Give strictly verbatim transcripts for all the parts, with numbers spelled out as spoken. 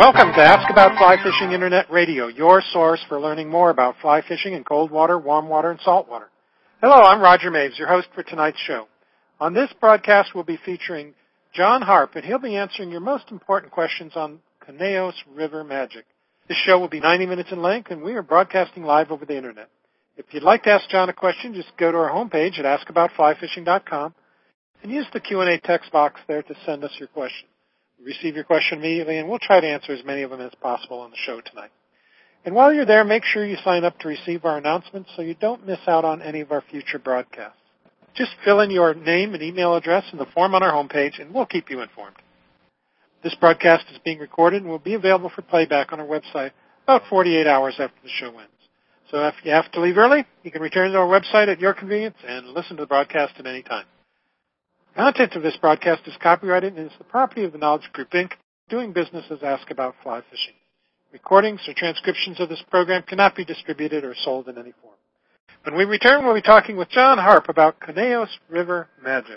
Welcome to Ask About Fly Fishing Internet Radio, your source for learning more about fly fishing in cold water, warm water, and salt water. Hello, I'm Roger Maves, your host for tonight's show. On this broadcast, we'll be featuring John Harp, and he'll be answering your most important questions on Conejos River Magic. This show will be ninety minutes in length, and we are broadcasting live over the Internet. If you'd like to ask John a question, just go to our homepage at ask about fly fishing dot com and use the Q and A text box there to send us your question. Receive your question immediately, and we'll try to answer as many of them as possible on the show tonight. And while you're there, make sure you sign up to receive our announcements so you don't miss out on any of our future broadcasts. Just fill in your name and email address in the form on our homepage, and we'll keep you informed. This broadcast is being recorded and will be available for playback on our website about forty-eight hours after the show ends. So if you have to leave early, you can return to our website at your convenience and listen to the broadcast at any time. The content of this broadcast is copyrighted and is the property of the Knowledge Group, Incorporated, doing business as Ask About Fly Fishing. Recordings or transcriptions of this program cannot be distributed or sold in any form. When we return, we'll be talking with John Harp about Conejos River Magic.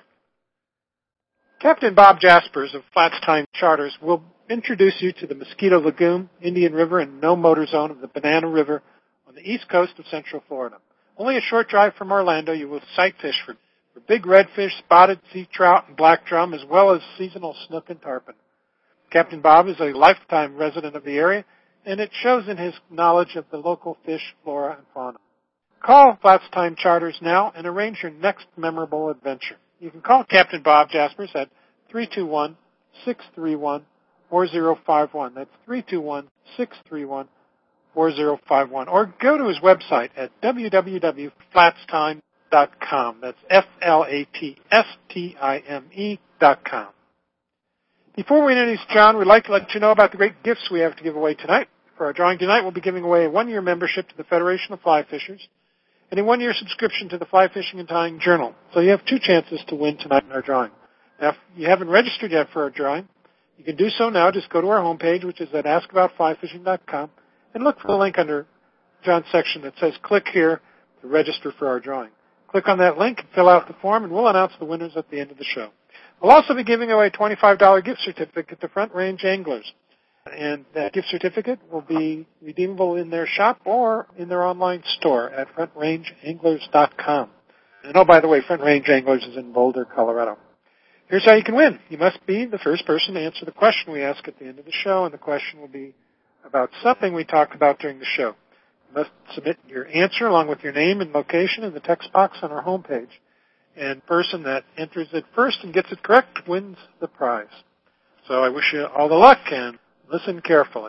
Captain Bob Jaspers of Flats Time Charters will introduce you to the Mosquito Lagoon, Indian River, and no motor zone of the Banana River on the east coast of Central Florida. Only a short drive from Orlando, you will sight fish for For big redfish, spotted sea trout, and black drum, as well as seasonal snook and tarpon. Captain Bob is a lifetime resident of the area, and it shows in his knowledge of the local fish, flora, and fauna. Call Flats Time Charters now and arrange your next memorable adventure. You can call Captain Bob Jaspers at three two one, six three one, four zero five one. That's three two one, six three one, four zero five one. Or go to his website at w w w dot flats time dot com. That's F L A T S T I M E dot com. Before we introduce John, we'd like to let you know about the great gifts we have to give away tonight. For our drawing tonight, we'll be giving away a one-year membership to the Federation of Fly Fishers and a one-year subscription to the Fly Fishing and Tying Journal. So you have two chances to win tonight in our drawing. Now, if you haven't registered yet for our drawing, you can do so now. Just go to our homepage, which is at ask about fly fishing dot com, and look for the link under John's section that says click here to register for our drawing. Click on that link and fill out the form, and we'll announce the winners at the end of the show. We'll also be giving away a twenty-five dollars gift certificate to Front Range Anglers. And that gift certificate will be redeemable in their shop or in their online store at front range anglers dot com. And oh, by the way, Front Range Anglers is in Boulder, Colorado. Here's how you can win. You must be the first person to answer the question we ask at the end of the show, and the question will be about something we talked about during the show. You must submit your answer along with your name and location in the text box on our homepage. And the person that enters it first and gets it correct wins the prize. So I wish you all the luck and listen carefully.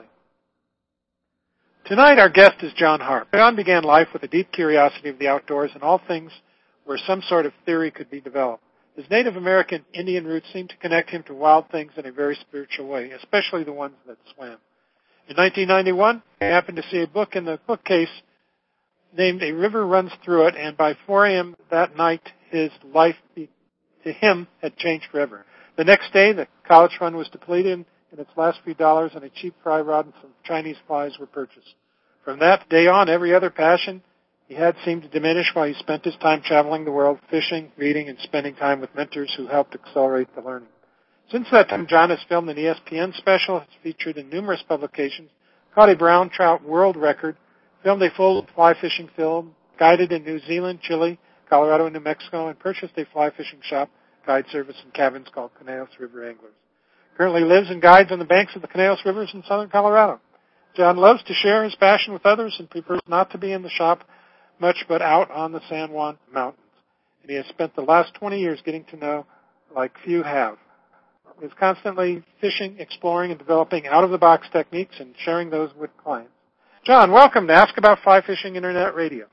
Tonight our guest is John Harp. John began life with a deep curiosity of the outdoors and all things where some sort of theory could be developed. His Native American Indian roots seemed to connect him to wild things in a very spiritual way, especially the ones that swam. In nineteen ninety-one, I happened to see a book in the bookcase named A River Runs Through It, and by four a.m. that night, his life to him had changed forever. The next day, the college fund was depleted, and its last few dollars and a cheap fry rod and some Chinese flies were purchased. From that day on, every other passion he had seemed to diminish while he spent his time traveling the world, fishing, reading, and spending time with mentors who helped accelerate the learning. Since that time, John has filmed an E S P N special, has featured in numerous publications, caught a brown trout world record, filmed a full fly fishing film, guided in New Zealand, Chile, Colorado, and New Mexico, and purchased a fly fishing shop, guide service, and cabins called Conejos River Anglers. Currently lives and guides on the banks of the Conejos Rivers in southern Colorado. John loves to share his passion with others and prefers not to be in the shop much but out on the San Juan Mountains. And he has spent the last twenty years getting to know like few have. He's constantly fishing, exploring, and developing out-of-the-box techniques and sharing those with clients. John, welcome to Ask About Fly Fishing Internet Radio.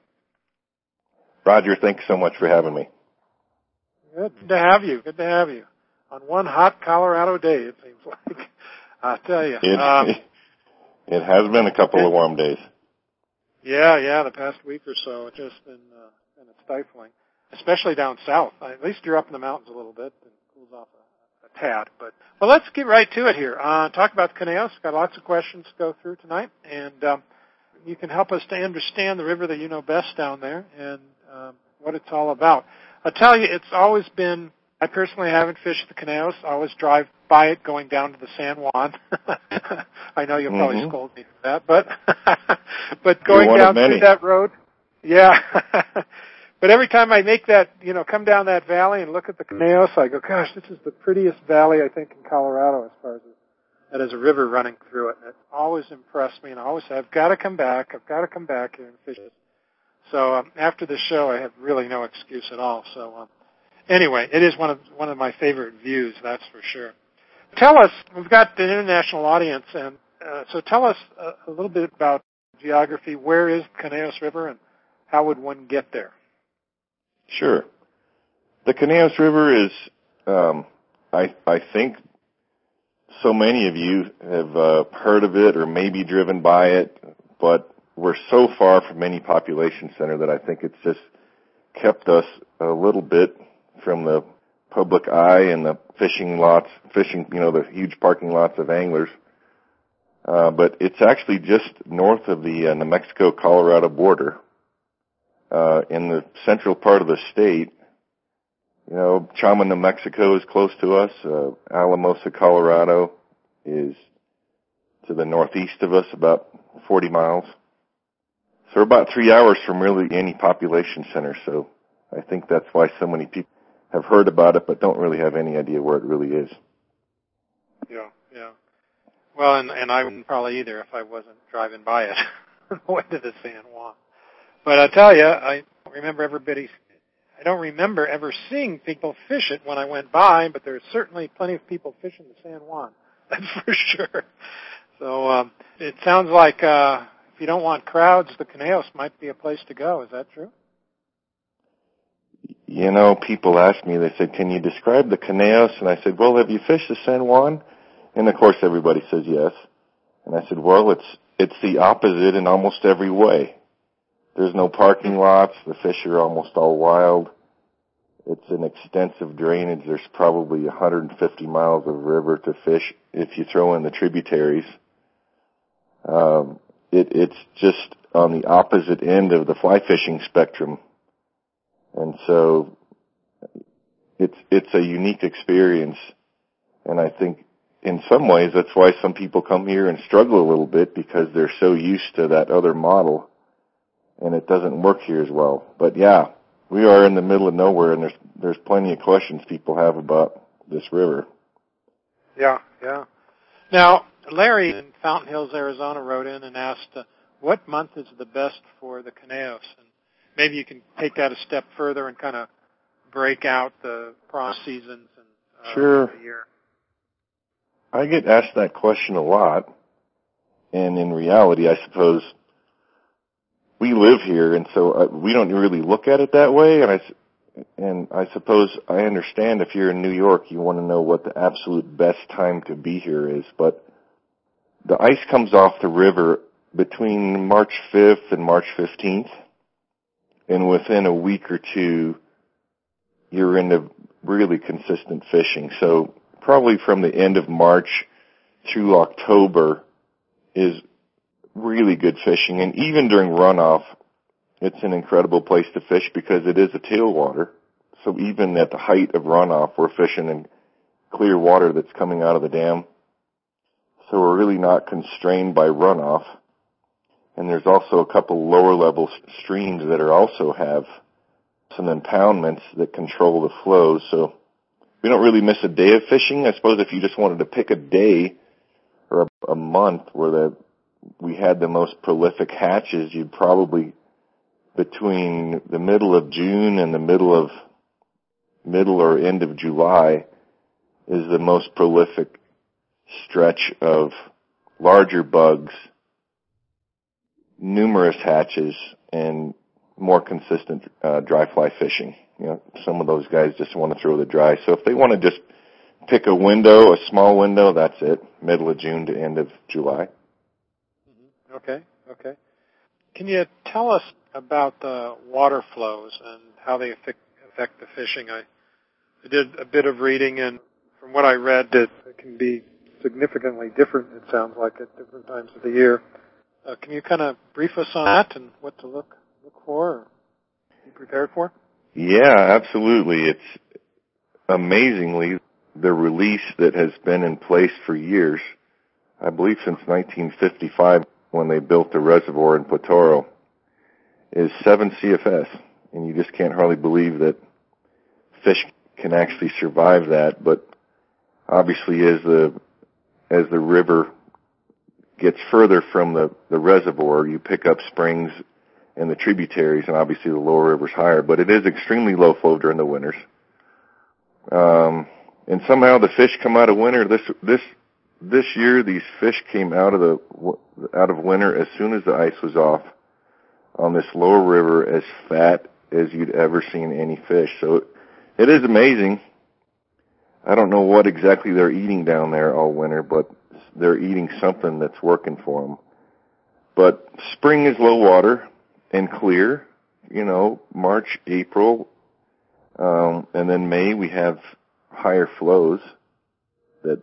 Roger, thanks so much for having me. Good to have you. Good to have you. On one hot Colorado day, it seems like. I tell you. It, um, it has been a couple of warm days. Yeah, yeah, the past week or so, it's just been uh, kind of stifling, especially down south. At least you're up in the mountains a little bit and it cools off a, a tad. But well, let's get right to it here. Uh, talk about the Conejos. Got lots of questions to go through tonight, and um, you can help us to understand the river that you know best down there and um, what it's all about. I'll tell you, it's always been. I personally haven't fished the Conejos. I always drive by it going down to the San Juan. I know you'll probably mm-hmm. scold me for that, but but going down through that road, yeah. But every time I make that, you know, come down that valley and look at the Conejos, I go, gosh, this is the prettiest valley, I think, in Colorado as far as that has a river running through it. And it's always impressed me, and I always say, I've got to come back. I've got to come back here and fish it. So um, after the show, I have really no excuse at all. So um, anyway, it is one of one of my favorite views, that's for sure. Tell us, we've got an international audience, and uh, so tell us a, a little bit about geography. Where is Conejos River, and how would one get there? Sure. The Conejos River is, um, I, I think so many of you have uh, heard of it or maybe driven by it, but we're so far from any population center that I think it's just kept us a little bit from the public eye and the fishing lots, fishing, you know, the huge parking lots of anglers. Uh, but it's actually just north of the uh, New Mexico-Colorado border. Uh, in the central part of the state, you know, Chama, New Mexico is close to us. Uh, Alamosa, Colorado is to the northeast of us, about forty miles. So we're about three hours from really any population center. So I think that's why so many people have heard about it but don't really have any idea where it really is. Yeah, yeah. Well, and, and I wouldn't probably either if I wasn't driving by it on the way to the San Juan. But I tell you, I remember everybody, I don't remember ever seeing people fish it when I went by, but there's certainly plenty of people fishing the San Juan. That's for sure. So um, it sounds like uh, if you don't want crowds, the Conejos might be a place to go. Is that true? You know, people ask me, they said, can you describe the Conejos? And I said, well, have you fished the San Juan? And of course everybody says yes. And I said, well, it's it's the opposite in almost every way. There's no parking lots. The fish are almost all wild. It's an extensive drainage. There's probably one hundred fifty miles of river to fish if you throw in the tributaries. Um, it, it's just on the opposite end of the fly fishing spectrum. And so it's, it's a unique experience. And I think in some ways that's why some people come here and struggle a little bit, because they're so used to that other model. And it doesn't work here as well. But yeah, we are in the middle of nowhere, and there's there's plenty of questions people have about this river. Yeah, yeah. Now, Larry in Fountain Hills, Arizona, wrote in and asked, uh, what month is the best for the Conejos? And maybe you can take that a step further and kind of break out the prawn seasons and uh, sure. the year. I get asked that question a lot, and in reality, I suppose we live here, and so uh, we don't really look at it that way. And I, and I suppose I understand if you're in New York, you want to know what the absolute best time to be here is. But the ice comes off the river between March fifth and March fifteenth, and within a week or two, you're into really consistent fishing. So probably from the end of March through October is really good fishing. And even during runoff, it's an incredible place to fish because it is a tailwater. So even at the height of runoff, we're fishing in clear water that's coming out of the dam. So we're really not constrained by runoff. And there's also a couple lower level streams that are also have some impoundments that control the flow. So we don't really miss a day of fishing. I suppose if you just wanted to pick a day or a, a month where the we had the most prolific hatches, you'd probably, between the middle of June and the middle of, middle or end of July, is the most prolific stretch of larger bugs, numerous hatches, and more consistent uh, dry fly fishing. You know, some of those guys just want to throw the dry. So if they want to just pick a window, a small window, that's it, middle of June to end of July. Okay, okay. Can you tell us about the water flows and how they affect, affect the fishing? I, I did a bit of reading, and from what I read, it, it can be significantly different, it sounds like, at different times of the year. Uh, can you kind of brief us on that and what to look look for or be prepared for? Yeah, absolutely. It's amazingly, the release that has been in place for years, I believe since nineteen fifty-five when they built the reservoir in Potoro, is seven C F S. And you just can't hardly believe that fish can actually survive that. But obviously as the as the river gets further from the, the reservoir, you pick up springs and the tributaries, and obviously the lower river's higher. But it is extremely low flow during the winters. Um, and somehow the fish come out of winter. This this this year, these fish came out of the out of winter as soon as the ice was off on this lower river, as fat as you'd ever seen any fish. So it is amazing. I don't know what exactly they're eating down there all winter, but they're eating something that's working for them. But spring is low water and clear, you know, March, April, um, and then May we have higher flows that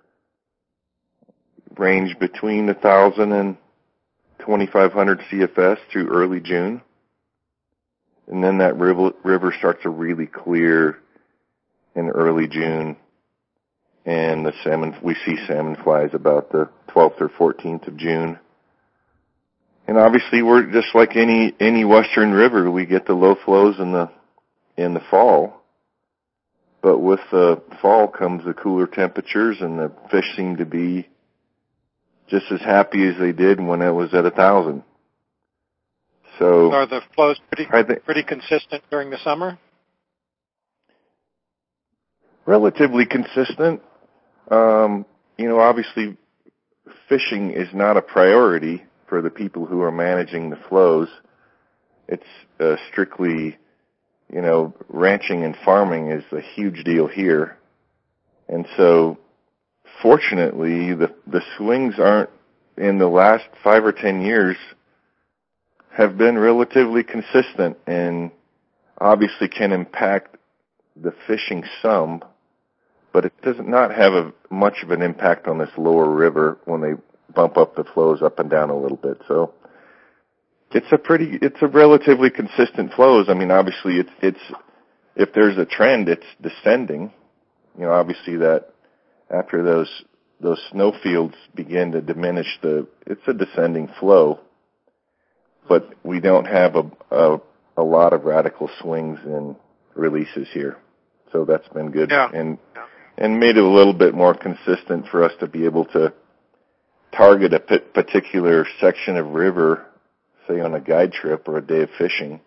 range between one thousand and twenty-five hundred C F S through early June. And then that river, river starts to really clear in early June. And the salmon, we see salmon flies about the twelfth or fourteenth of June. And obviously we're just like any, any western river, we get the low flows in the, in the fall. But with the fall comes the cooler temperatures, and the fish seem to be just as happy as they did when it was at a thousand. So are the flows pretty, think, pretty consistent during the summer? Relatively consistent. Um, you know, obviously fishing is not a priority for the people who are managing the flows. It's uh, strictly, you know, ranching and farming is a huge deal here. And so fortunately, the, the swings aren't, in the last five or ten years, have been relatively consistent, and obviously can impact the fishing some, but it does not have a, much of an impact on this lower river when they bump up the flows up and down a little bit. So it's a pretty, it's a relatively consistent flows. I mean, obviously it's, it's, if there's a trend, it's descending. You know, obviously that after those, those snow fields begin to diminish, the, it's a descending flow, but we don't have a, a, a lot of radical swings in releases here. So that's been good. Yeah. And, and made it a little bit more consistent for us to be able to target a p- particular section of river, say on a guide trip or a day of fishing,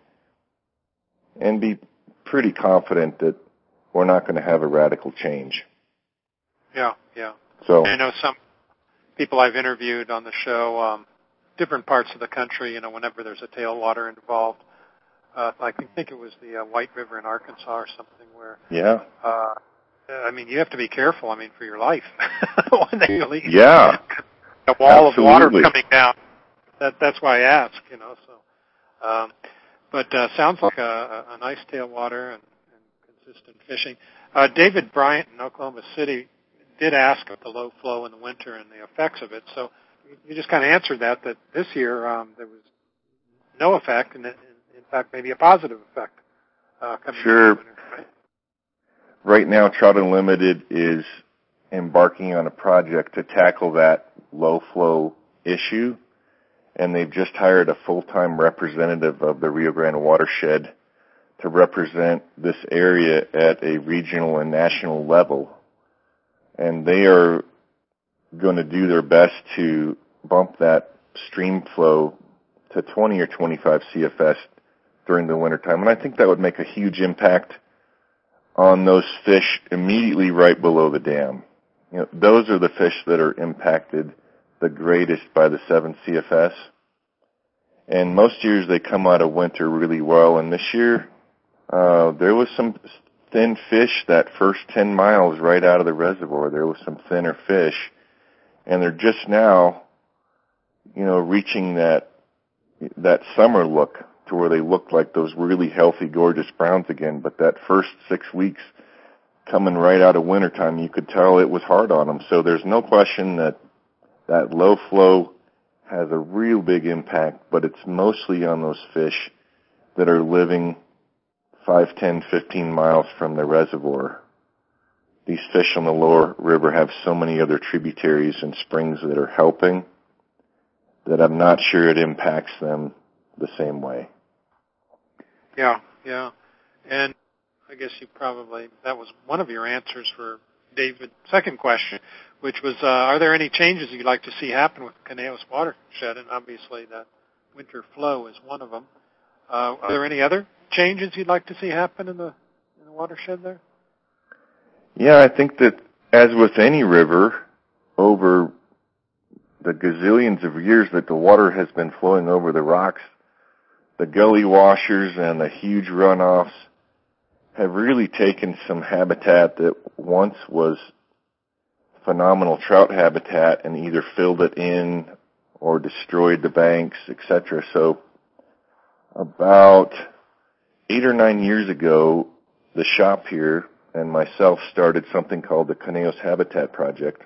and be pretty confident that we're not going to have a radical change. Yeah, yeah. So I know some people I've interviewed on the show, um, different parts of the country, you know, whenever there's a tailwater involved. Uh, I think it was the uh, White River in Arkansas or something where, yeah. Uh, I mean, you have to be careful, I mean, for your life when they release. Yeah. A wall Absolutely. of water coming down. That, that's why I ask, you know. So, um, but uh, sounds like a, a nice tailwater and, and consistent fishing. Uh, David Bryant in Oklahoma City did ask about the low flow in the winter and the effects of it. So you just kind of answered that, that this year um, there was no effect, and in fact maybe a positive effect uh, coming sure. in the winter, right? Right now, Trout Unlimited is embarking on a project to tackle that low flow issue, and they've just hired a full-time representative of the Rio Grande watershed to represent this area at a regional and national level. And they are going to do their best to bump that stream flow to twenty or twenty-five C F S during the wintertime. And I think that would make a huge impact on those fish immediately right below the dam. You know, those are the fish that are impacted the greatest by the seven C F S. And most years they come out of winter really well. And this year, uh, there was some thin fish that first ten miles right out of the reservoir. There was some thinner fish. And they're just now, you know, reaching that, that summer look to where they look like those really healthy, gorgeous browns again. But that first six weeks coming right out of wintertime, you could tell it was hard on them. So there's no question that that low flow has a real big impact, but it's mostly on those fish that are living five, ten, fifteen miles from the reservoir. these fish on the lower river have so many other tributaries and springs that are helping that I'm not sure it impacts them the same way. Yeah, yeah. And I guess you probably, that was one of your answers for David's second question, which was, uh, are there any changes you'd like to see happen with the Conejos watershed? And obviously the winter flow is one of them. Uh, are there any other changes you'd like to see happen in the, in the watershed there? Yeah, I think that as with any river, over the gazillions of years that the water has been flowing over the rocks, the gully washers and the huge runoffs have really taken some habitat that once was phenomenal trout habitat and either filled it in or destroyed the banks, et cetera. So about eight or nine years ago, the shop here and myself started something called the Conejos Habitat Project.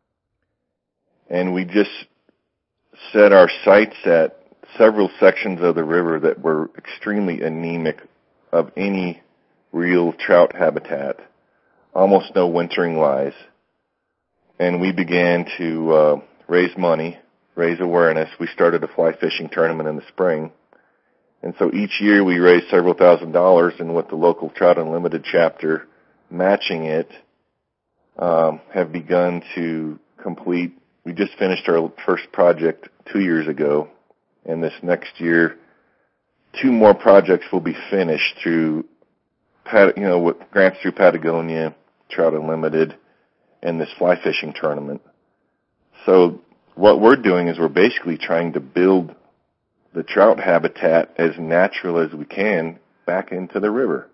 And we just set our sights at several sections of the river that were extremely anemic of any real trout habitat, almost no wintering lies. And we began to uh, raise money, raise awareness. We started a fly fishing tournament in the spring. And so each year we raised several thousand dollars, and with the local Trout Unlimited chapter matching it, um, have begun to complete. We just finished our first project two years ago, and this next year, two more projects will be finished through, you know, with grants through Patagonia, Trout Unlimited, and this fly fishing tournament. So what we're doing is we're basically trying to build the trout habitat as natural as we can back into the river.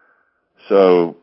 So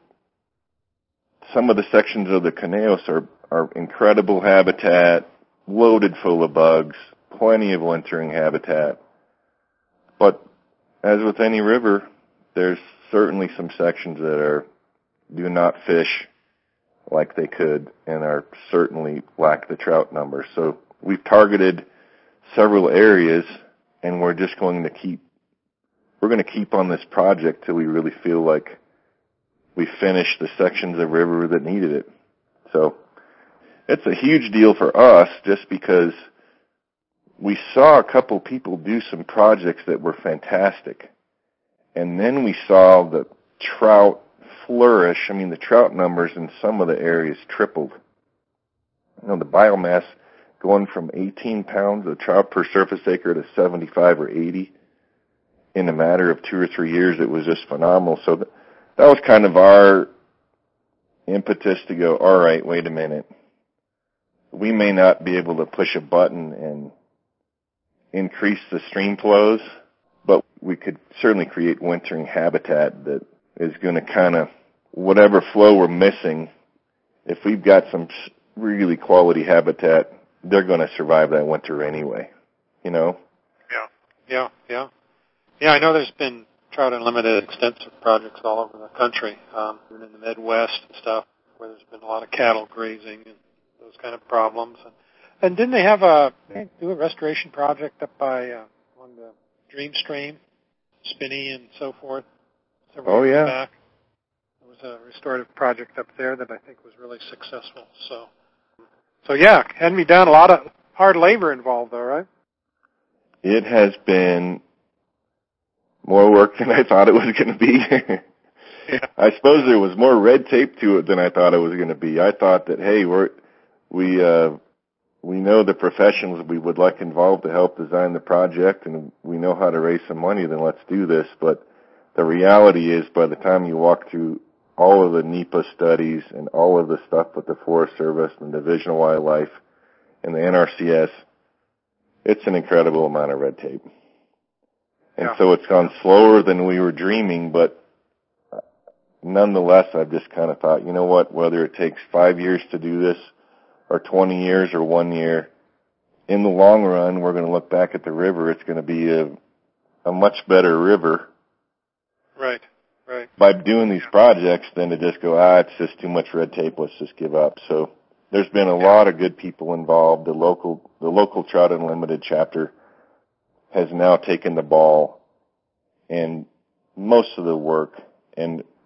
some of the sections of the Conejos are, are incredible habitat, loaded full of bugs, plenty of wintering habitat. But as with any river, there's certainly some sections that are do not fish like they could and are certainly lack the trout numbers. So we've targeted several areas, and we're just going to keep we're going to keep on this project till we really feel like we finish the sections of river that needed it. So it's a huge deal for us just because we saw a couple people do some projects that were fantastic. And then we saw the trout flourish. I mean, the trout numbers in some of the areas tripled. You know, the biomass going from eighteen pounds of trout per surface acre to seventy-five or eighty in a matter of two or three years. It was just phenomenal. So that, that was kind of our impetus to go, all right, wait a minute. We may not be able to push a button and increase the stream flows, but we could certainly create wintering habitat that is going to kind of, whatever flow we're missing, if we've got some really quality habitat, they're going to survive that winter anyway, you know? Yeah, yeah, yeah. Yeah, I know there's been Trout Unlimited extensive projects all over the country, um, even in the Midwest and stuff, where there's been a lot of cattle grazing and those kind of problems. And, and didn't they have a, they do a restoration project up by, uh, on the Dream Stream, Spinney and so forth, several oh, years yeah. back? There was a restorative project up there that I think was really successful. So, so yeah, had me down a lot of hard labor involved, though, right? It has been more work than I thought it was going to be. Yeah. I suppose there was more red tape to it than I thought it was going to be. I thought that, hey, we're, we, uh, we know the professionals we would like involved to help design the project, and we know how to raise some money, then let's do this. But the reality is, by the time you walk through all of the NEPA studies and all of the stuff with the Forest Service and the Division of Wildlife and the N R C S, it's an incredible amount of red tape. And yeah. so it's gone slower than we were dreaming, but nonetheless, I've just kind of thought, you know what, whether it takes five years to do this or twenty years or one year, in the long run, we're going to look back at the river. It's going to be a, a much better river. Right, right. By doing these projects than to just go, ah, it's just too much red tape, let's just give up. So there's been a lot of good people involved. The local, the local Trout Unlimited chapter has now taken the ball and most of the work, and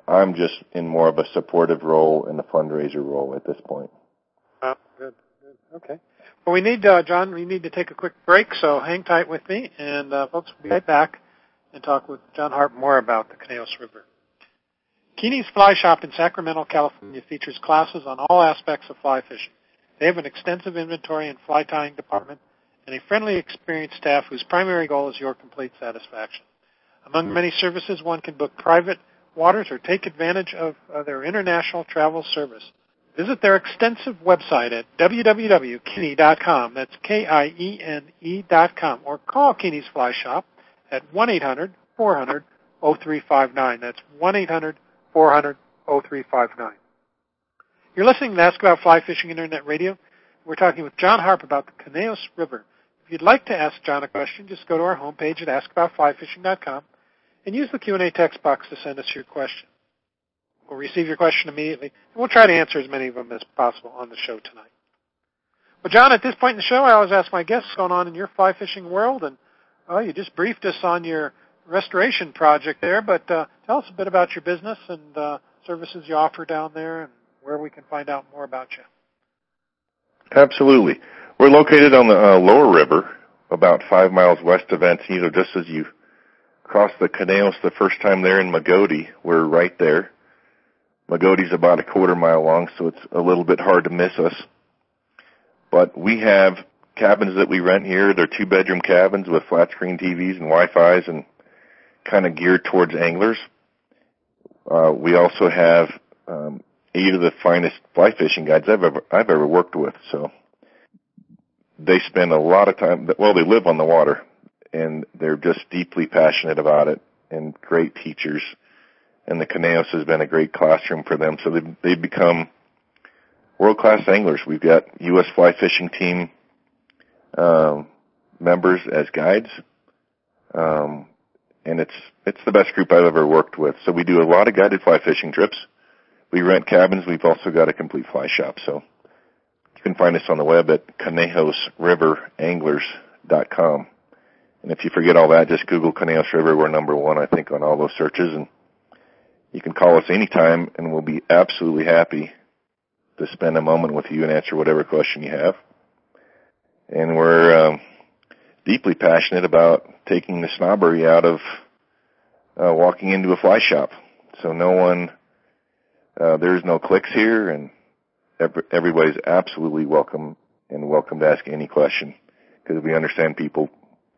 I'm just in more of a supportive role and a fundraiser role at this point. Uh, good, good. Okay. Well, we need, uh, John, we need to take a quick break, so hang tight with me, and uh, folks, we'll be right back and talk with John Harp more about the Conejos River. Keeney's Fly Shop in Sacramento, California features classes on all aspects of fly fishing. They have an extensive inventory and fly tying department and a friendly, experienced staff whose primary goal is your complete satisfaction. Among many services, one can book private waters or take advantage of uh, their international travel service. Visit their extensive website at w w w dot kiene dot com. That's K I E N E dot com. Or call Keeney's Fly Shop at one eight hundred four hundred oh three five nine. That's one eight hundred four hundred oh three five nine. You're listening to Ask About Fly Fishing Internet Radio. We're talking with John Harp about the Conejos River. If you'd like to ask John a question, just go to our homepage at ask about fly fishing dot com and use the Q and A text box to send us your question. We'll receive your question immediately, and we'll try to answer as many of them as possible on the show tonight. Well, John, at this point in the show, I always ask my guests what's going on in your fly fishing world, and well, you just briefed us on your restoration project there, but uh, tell us a bit about your business and uh, services you offer down there and where we can find out more about you. Absolutely. We're located on the uh, Lower River, about five miles west of Encinitas, just as you cross the Conejos the first time there in Magoti. We're right there. Magoti's about a quarter mile long, so it's a little bit hard to miss us. But we have cabins that we rent here. They're two-bedroom cabins with flat-screen T Vs and Wi-Fi's and kind of geared towards anglers. Uh, we also have um, eight of the finest fly fishing guides I've ever, I've ever worked with. So they spend a lot of time, well, they live on the water, and they're just deeply passionate about it and great teachers. And the Conejos has been a great classroom for them. So they've, they've become world-class anglers. We've got U S Fly Fishing Team um, members as guides. Um, and it's it's the best group I've ever worked with. So we do a lot of guided fly fishing trips. We rent cabins. We've also got a complete fly shop. So you can find us on the web at conejos river anglers dot com. And if you forget all that, just Google Conejos River. We're number one, I think, on all those searches. And you can call us anytime, and we'll be absolutely happy to spend a moment with you and answer whatever question you have. And we're um, deeply passionate about taking the snobbery out of uh, walking into a fly shop. So no one, uh, there's no clicks here, and every, everybody's absolutely welcome and welcome to ask any question, because we understand people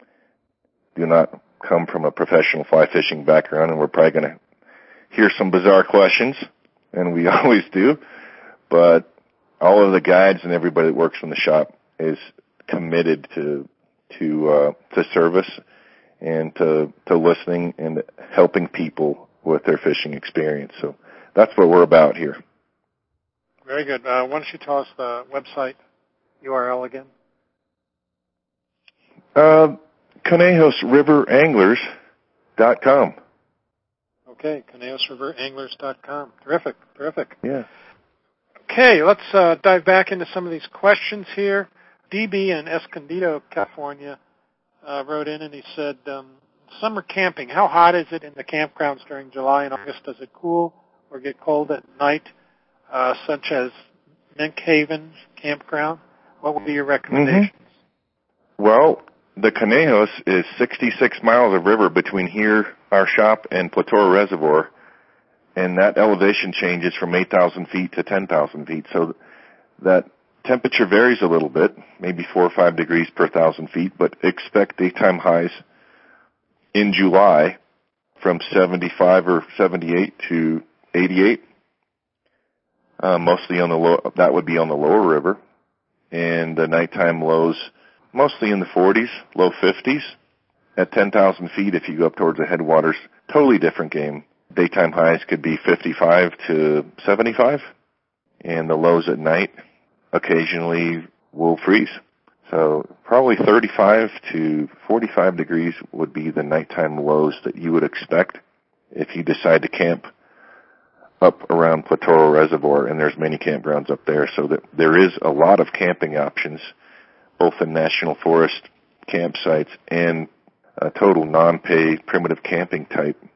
do not come from a professional fly fishing background, and we're probably going to hear some bizarre questions, and we always do. But all of the guides and everybody that works in the shop is committed to to uh, to service and to to listening and helping people with their fishing experience. So that's what we're about here. Very good. Uh, why don't you tell us the website U R L again? Uh, conejos river anglers dot com. Okay, conejos river anglers dot com. Terrific, terrific. Yeah. Okay, let's uh, dive back into some of these questions here. D B in Escondido, California, uh, wrote in and he said, um, summer camping, how hot is it in the campgrounds during July and August? Does it cool or get cold at night, uh, such as Mink Haven Campground? What would be your recommendations? Mm-hmm. Well, the Conejos is sixty-six miles of river between here, our shop, and Platoro Reservoir. And that elevation changes from eight thousand feet to ten thousand feet. So that temperature varies a little bit, maybe four or five degrees per thousand feet, but expect daytime highs in July from seventy-five or seventy-eight to eighty-eight. Uh, mostly on the low, that would be on the lower river. And the nighttime lows mostly in the forties, low fifties. At ten thousand feet, if you go up towards the headwaters, totally different game. Daytime highs could be fifty-five to seventy-five, and the lows at night occasionally will freeze. So probably thirty-five to forty-five degrees would be the nighttime lows that you would expect if you decide to camp up around Platoro Reservoir, and there's many campgrounds up there, so that there is a lot of camping options, both in national forest campsites and uh, total non-pay primitive camping type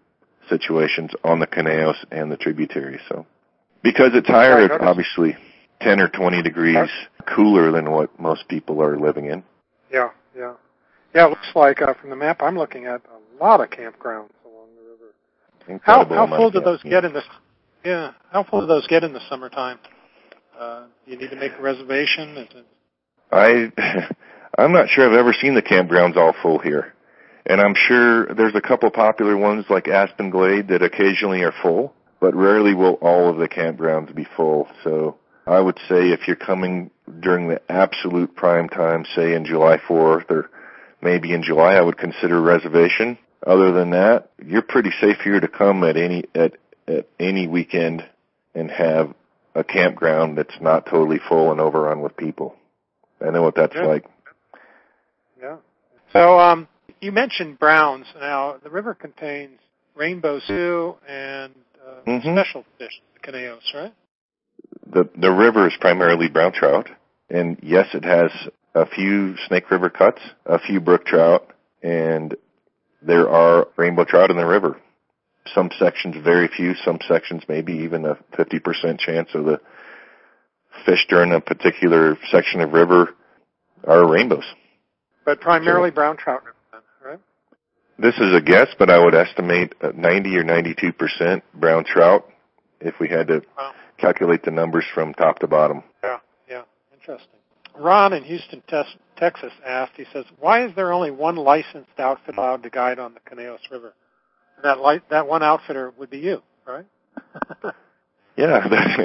situations on the Conejos and the tributaries. So, because it's higher, it's obviously ten or twenty degrees cooler than what most people are living in. Yeah, yeah. Yeah, it looks like uh, from the map I'm looking at, a lot of campgrounds along the river. Incredible how how full do camp, those yeah. get in the yeah? How full do those get in the summertime? Uh, do you need to make a reservation? Is it... I I'm not sure I've ever seen the campgrounds all full here, and I'm sure there's a couple popular ones like Aspen Glade that occasionally are full, but rarely will all of the campgrounds be full. So I would say if you're coming during the absolute prime time, say in July fourth or maybe in July, I would consider a reservation. Other than that, you're pretty safe here to come at any at at any weekend and have a campground that's not totally full and overrun with people. I know what that's Good. like. Yeah. So um, you mentioned browns. Now the river contains rainbow stew and uh, mm-hmm. special fish, the Conejos, right? The the river is primarily brown trout, and yes, it has a few Snake River cuts, a few brook trout, and there are rainbow trout in the river. Some sections, very few. Some sections, maybe even a fifty percent chance of the fish during a particular section of river are rainbows. But primarily so, brown trout, right? This is a guess, but I would estimate ninety or ninety-two percent brown trout if we had to wow. calculate the numbers from top to bottom. Yeah, yeah, interesting. Ron in Houston, Texas asked, he says, why is there only one licensed outfit allowed to guide on the Conejos River? And that light, that one outfitter would be you, right? yeah.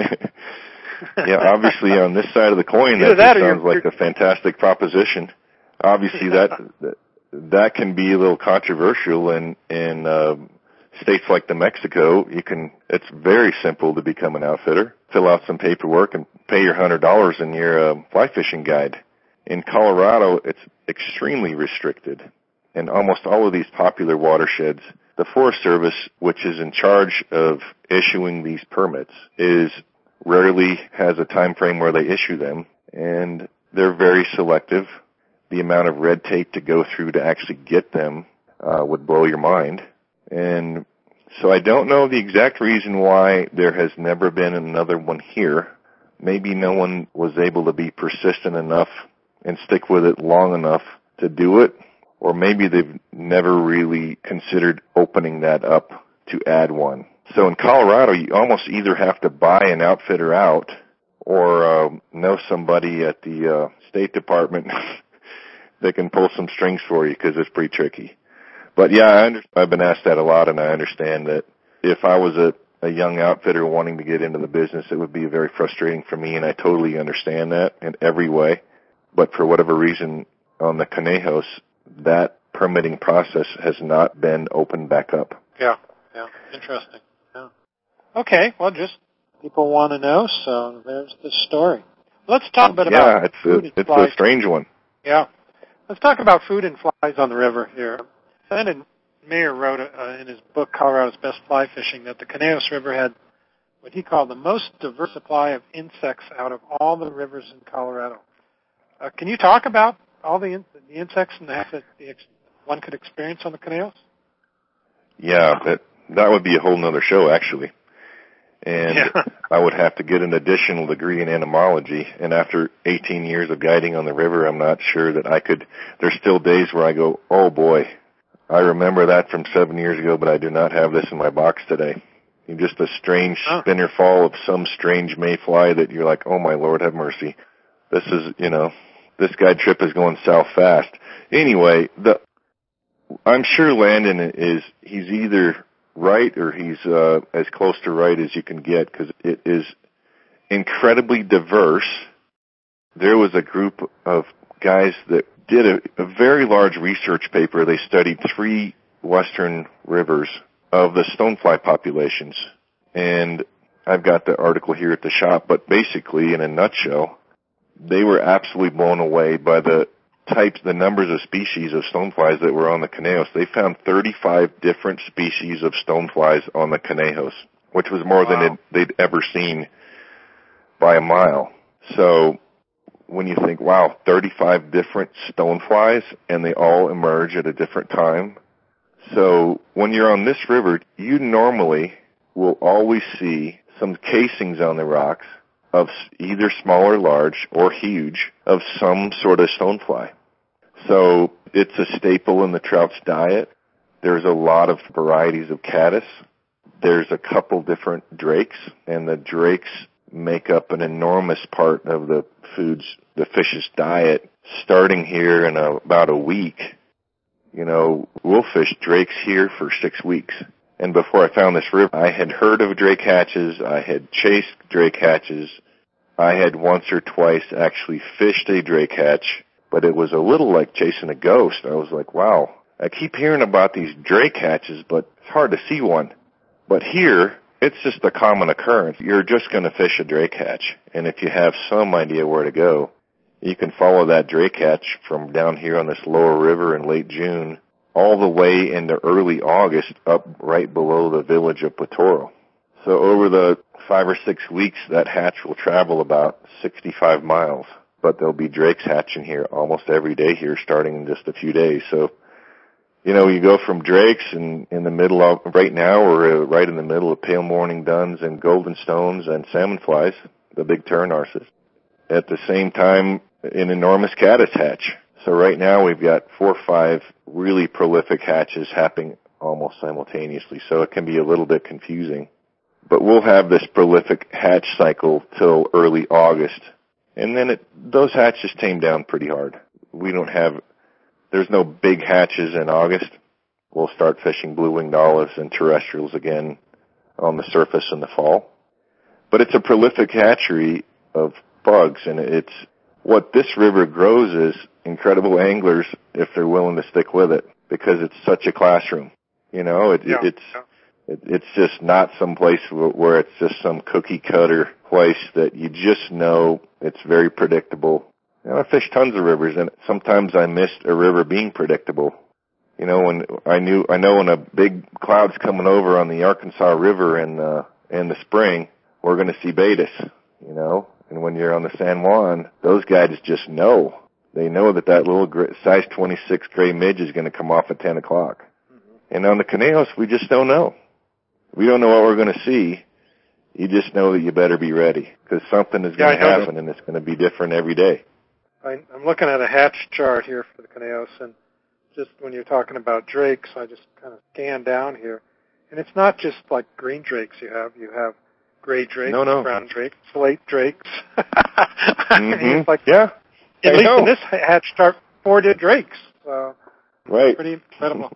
yeah, obviously on this side of the coin, that, that sounds like a fantastic proposition. Obviously yeah. that that can be a little controversial in, in uh, states like New Mexico. You can, it's very simple to become an outfitter. Fill out some paperwork and pay your one hundred dollars in your uh, fly fishing guide. In Colorado, it's extremely restricted. In almost all of these popular watersheds, the Forest Service, which is in charge of issuing these permits, is rarely has a time frame where they issue them, and they're very selective. The amount of red tape to go through to actually get them uh, would blow your mind. And so I don't know the exact reason why there has never been another one here. Maybe no one was able to be persistent enough and stick with it long enough to do it, or maybe they've never really considered opening that up to add one. So in Colorado, you almost either have to buy an outfitter out or uh, know somebody at the uh, State Department that can pull some strings for you, because it's pretty tricky. But yeah, I under- I've been asked that a lot, and I understand that if I was a, a young outfitter wanting to get into the business, it would be very frustrating for me, and I totally understand that in every way. But for whatever reason, on the Conejos, that permitting process has not been opened back up. Yeah, yeah, interesting. Yeah. Okay, well, just people want to know, so there's the story. Let's talk a bit yeah, about it's food a, and it's flies. a strange one. Yeah. Let's talk about food and flies on the river here. Brandon Mayer wrote uh, in his book, Colorado's Best Fly Fishing, that the Conejos River had what he called the most diverse supply of insects out of all the rivers in Colorado. Uh, can you talk about all the, in- the insects and the, that the ex- one could experience on the Conejos? Yeah, that that would be a whole nother show, actually. And yeah. I would have to get an additional degree in entomology. And after eighteen years of guiding on the river, I'm not sure that I could. There's still days where I go, oh boy, I remember that from seven years ago, but I do not have this in my box today. You're just a strange oh. spinner fall of some strange mayfly that you're like, oh my Lord, have mercy. This is, you know, this guide trip is going south fast. Anyway, the I'm sure Landon is, he's either right or he's uh, as close to right as you can get, because it is incredibly diverse. There was a group of guys that did a, a very large research paper. They studied three western rivers of the stonefly populations. And I've got the article here at the shop, but basically, in a nutshell, they were absolutely blown away by the types, the numbers of species of stoneflies that were on the Conejos. They found thirty-five different species of stoneflies on the Conejos, which was more wow. than they'd ever seen by a mile. So when you think, wow, thirty-five different stoneflies, and they all emerge at a different time, So when you're on this river, you normally will always see some casings on the rocks of either small or large or huge of some sort of stonefly. So it's a staple in the trout's diet. There's a lot of varieties of caddis. There's a couple different drakes, and the drakes make up an enormous part of the food's, the fish's diet. Starting here in a, about a week, you know, we'll fish drakes here for six weeks. And before I found this river, I had heard of drake hatches. I had chased drake hatches. I had once or twice actually fished a drake hatch, but it was a little like chasing a ghost. I was like, wow, I keep hearing about these drake hatches, but it's hard to see one. But here, it's just a common occurrence. You're just going to fish a drake hatch. And if you have some idea where to go, you can follow that drake hatch from down here on this lower river in late June all the way into early August up right below the village of Potoro. So over the five or six weeks, that hatch will travel about sixty-five miles. But there'll be drakes hatching here almost every day here starting in just a few days. So, you know, you go from drakes and in the middle of, right now we're right in the middle of pale morning duns and golden stones and salmon flies, the big tern narcissus. At the same time, an enormous caddis hatch. So right now we've got four or five really prolific hatches happening almost simultaneously. So it can be a little bit confusing. But we'll have this prolific hatch cycle till early August. And then it, those hatches tame down pretty hard. We don't have, there's no big hatches in August. We'll start fishing blue-winged olives and terrestrials again on the surface in the fall. But it's a prolific hatchery of bugs, and it's, what this river grows is incredible anglers if they're willing to stick with it, because it's such a classroom. You know, it, yeah. it, it's it, it's just not some place where it's just some cookie cutter place that you just know it's very predictable. You know, I fish tons of rivers, and sometimes I missed a river being predictable. You know, when I knew I know when a big cloud's coming over on the Arkansas River in uh, in the spring, we're going to see Betas. You know. And when you're on the San Juan, those guys just know. They know that that little size twenty-six gray midge is going to come off at ten o'clock. Mm-hmm. And on the Conejos, we just don't know. We don't know what we're going to see. You just know that you better be ready, because something is going yeah, to happen, and it's going to be different every day. I, I'm looking at a hatch chart here for the Conejos, and just when you're talking about drakes, I just kind of scan down here. And it's not just like green drakes you have. You have gray drakes, no, no. brown drakes, slate drakes. I mean, mm-hmm. it's like, yeah, at I least know. in this hatch chart, four did drakes. So right. Pretty incredible.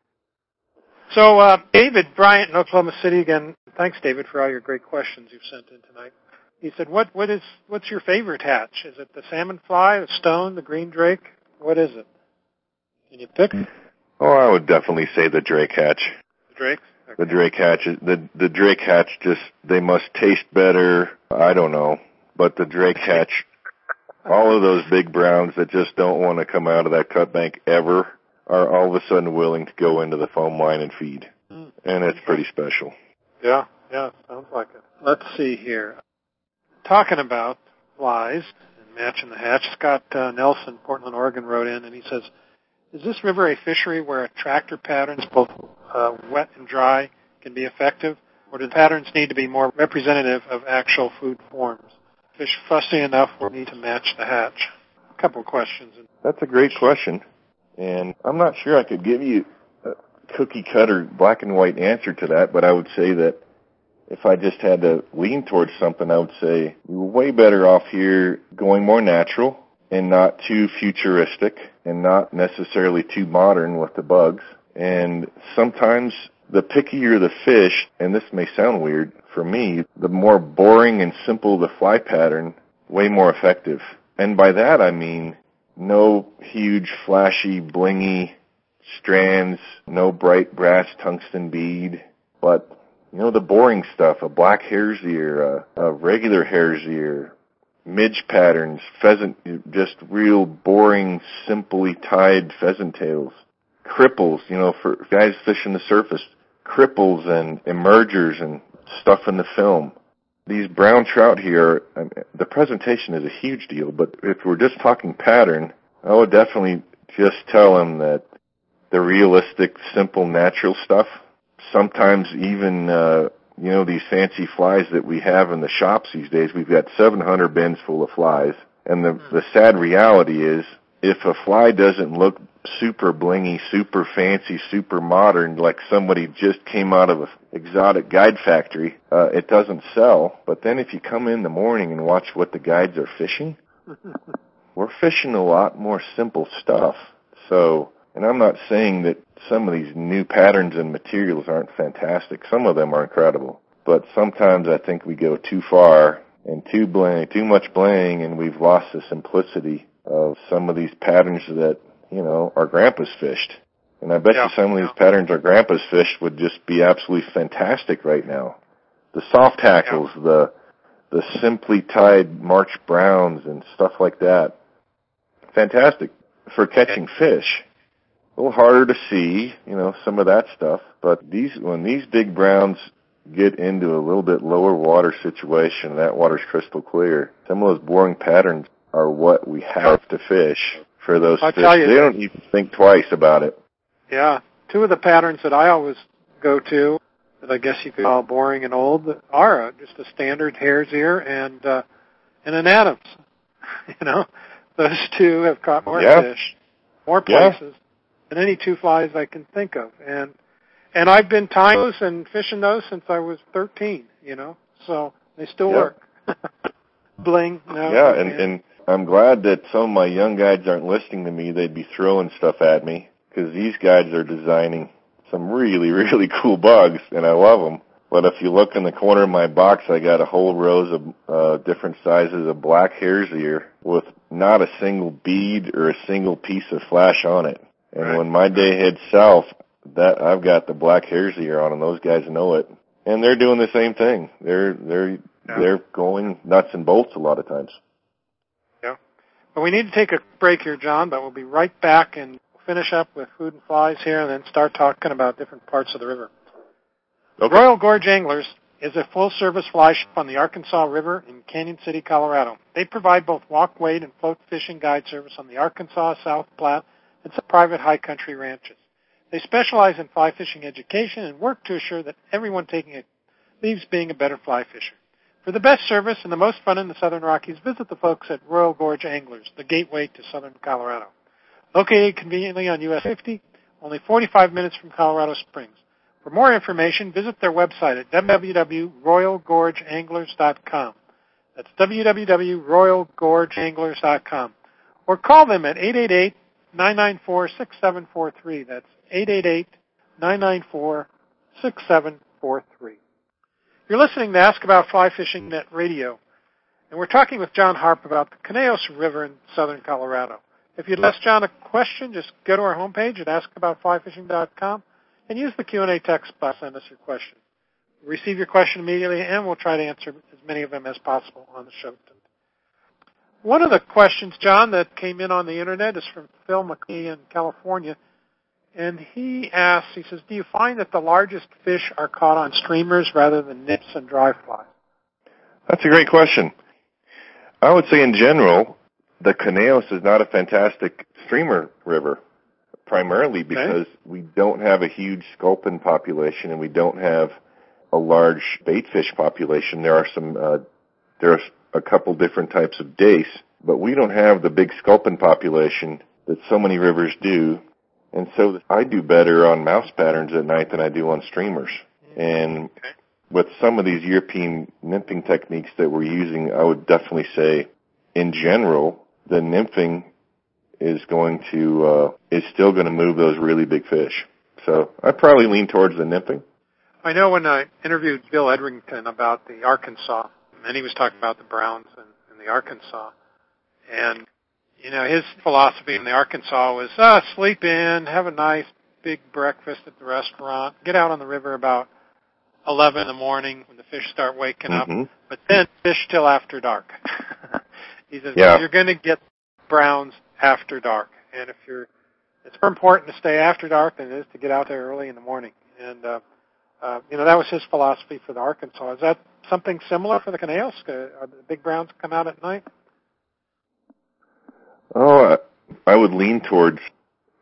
So, uh, David Bryant in Oklahoma City again. Thanks, David, for all your great questions you've sent in tonight. He said, "What, what is, what's your favorite hatch? Is it the salmon fly, the stone, the green drake? What is it? Can you pick?" Oh, I would definitely say the drake hatch. The drake. Okay. The drake hatch, the the drake hatch, just they must taste better. I don't know, but the drake hatch, all of those big browns that just don't want to come out of that cut bank ever, are all of a sudden willing to go into the foam line and feed, mm. and it's pretty special. Yeah, yeah, sounds like it. Let's see here. Talking about flies and matching the hatch, Scott uh, Nelson, Portland, Oregon, wrote in and he says, "Is this river a fishery where attractor patterns, both uh, wet and dry, can be effective, or do the patterns need to be more representative of actual food forms? Fish fussy enough will need to match the hatch." A couple of questions. That's a great question, and I'm not sure I could give you a cookie-cutter black and white answer to that, but I would say that if I just had to lean towards something, I would say you're way better off here going more natural and not too futuristic and not necessarily too modern with the bugs. And sometimes the pickier the fish, and this may sound weird for me, the more boring and simple the fly pattern, way more effective. And by that I mean no huge, flashy, blingy strands, no bright brass tungsten bead, but, you know, the boring stuff, a black hare's ear, a, a regular hare's ear, midge patterns, pheasant, just real boring, simply tied pheasant tails. Cripples, you know, for guys fishing the surface, cripples and emergers and stuff in the film. These brown trout here, I mean, the presentation is a huge deal, but if we're just talking pattern, I would definitely just tell them that the realistic, simple, natural stuff. Sometimes even, uh, you know, these fancy flies that we have in the shops these days, we've got seven hundred bins full of flies. And the, the sad reality is, if a fly doesn't look super blingy, super fancy, super modern, like somebody just came out of an exotic guide factory, uh, it doesn't sell. But then if you come in the morning and watch what the guides are fishing, we're fishing a lot more simple stuff. So, and I'm not saying that some of these new patterns and materials aren't fantastic. Some of them are incredible. But sometimes I think we go too far and too bling, too much bling, and we've lost the simplicity of some of these patterns that, you know, our grandpas fished. And I bet yeah, you some of these yeah. patterns our grandpas fished would just be absolutely fantastic right now. The soft hackles, yeah. the the simply tied March Browns and stuff like that. Fantastic for catching fish. A little harder to see, you know, some of that stuff. But these, when these big browns get into a little bit lower water situation, that water's crystal clear, some of those boring patterns are what we have to fish for those I'll fish. Tell you, they don't even think twice about it. Yeah. Two of the patterns that I always go to, that I guess you could call boring and old, are just a standard hare's ear and uh, and an Adams. You know, those two have caught more yeah. fish, more places yeah. than any two flies I can think of. And and I've been tying those and fishing those since I was thirteen, you know, so they still yeah. work. Bling. No, yeah, and, and I'm glad that some of my young guides aren't listening to me. They'd be throwing stuff at me, because these guides are designing some really, really cool bugs, and I love them. But if you look in the corner of my box, I got a whole rows of uh, different sizes of black hare's ear with not a single bead or a single piece of flash on it. And right. when my day heads south, that I've got the black hare's ear on, and those guys know it. And they're doing the same thing. They're they're yeah. they're going nuts and bolts a lot of times. Yeah. Well, we need to take a break here, John, but we'll be right back and finish up with food and flies here and then start talking about different parts of the river. Okay. Royal Gorge Anglers is a full-service fly shop on the Arkansas River in Canyon City, Colorado. They provide both walk, wade, and float fishing guide service on the Arkansas, South Platte, and some private high country ranches. They specialize in fly fishing education and work to assure that everyone taking it leaves being a better fly fisher. For the best service and the most fun in the Southern Rockies, visit the folks at Royal Gorge Anglers, the gateway to southern Colorado. Located conveniently on U S fifty, only forty-five minutes from Colorado Springs. For more information, visit their website at w w w dot royal gorge anglers dot com. That's w w w dot royal gorge anglers dot com. Or call them at eight eight eight, nine nine four, six seven four three. That's eight eight eight, nine nine four, six seven four three. You're listening to Ask About Fly Fishing Net Radio, and we're talking with John Harp about the Conejos River in southern Colorado. If you'd ask John a question, just go to our homepage at ask about fly fishing dot com and use the Q and A text box to send us your question. We'll receive your question immediately, and we'll try to answer as many of them as possible on the show. One of the questions, John, that came in on the Internet is from Phil McKee in California, and he asks, he says, do you find that the largest fish are caught on streamers rather than nips and dry flies? That's a great question. I would say in general, the Conejos is not a fantastic streamer river, primarily because okay. we don't have a huge sculpin population and we don't have a large baitfish population. There are some, uh, there are a couple different types of dace, but we don't have the big sculpin population that so many rivers do. And so I do better on mouse patterns at night than I do on streamers. And okay. with some of these European nymphing techniques that we're using, I would definitely say, in general, the nymphing is going to, uh, is still going to move those really big fish. So I'd probably lean towards the nymphing. I know when I interviewed Bill Edrington about the Arkansas, and he was talking about the Browns and, and the Arkansas, and, you know, his philosophy in the Arkansas was, ah, sleep in, have a nice big breakfast at the restaurant, get out on the river about eleven in the morning when the fish start waking mm-hmm. up, but then fish till after dark. He says, yeah. you're going to get browns after dark. And if you're, it's more important to stay after dark than it is to get out there early in the morning. And, uh, uh, you know, that was his philosophy for the Arkansas. Is that something similar for the Conejos? Uh, are the big browns come out at night? Oh, I would lean towards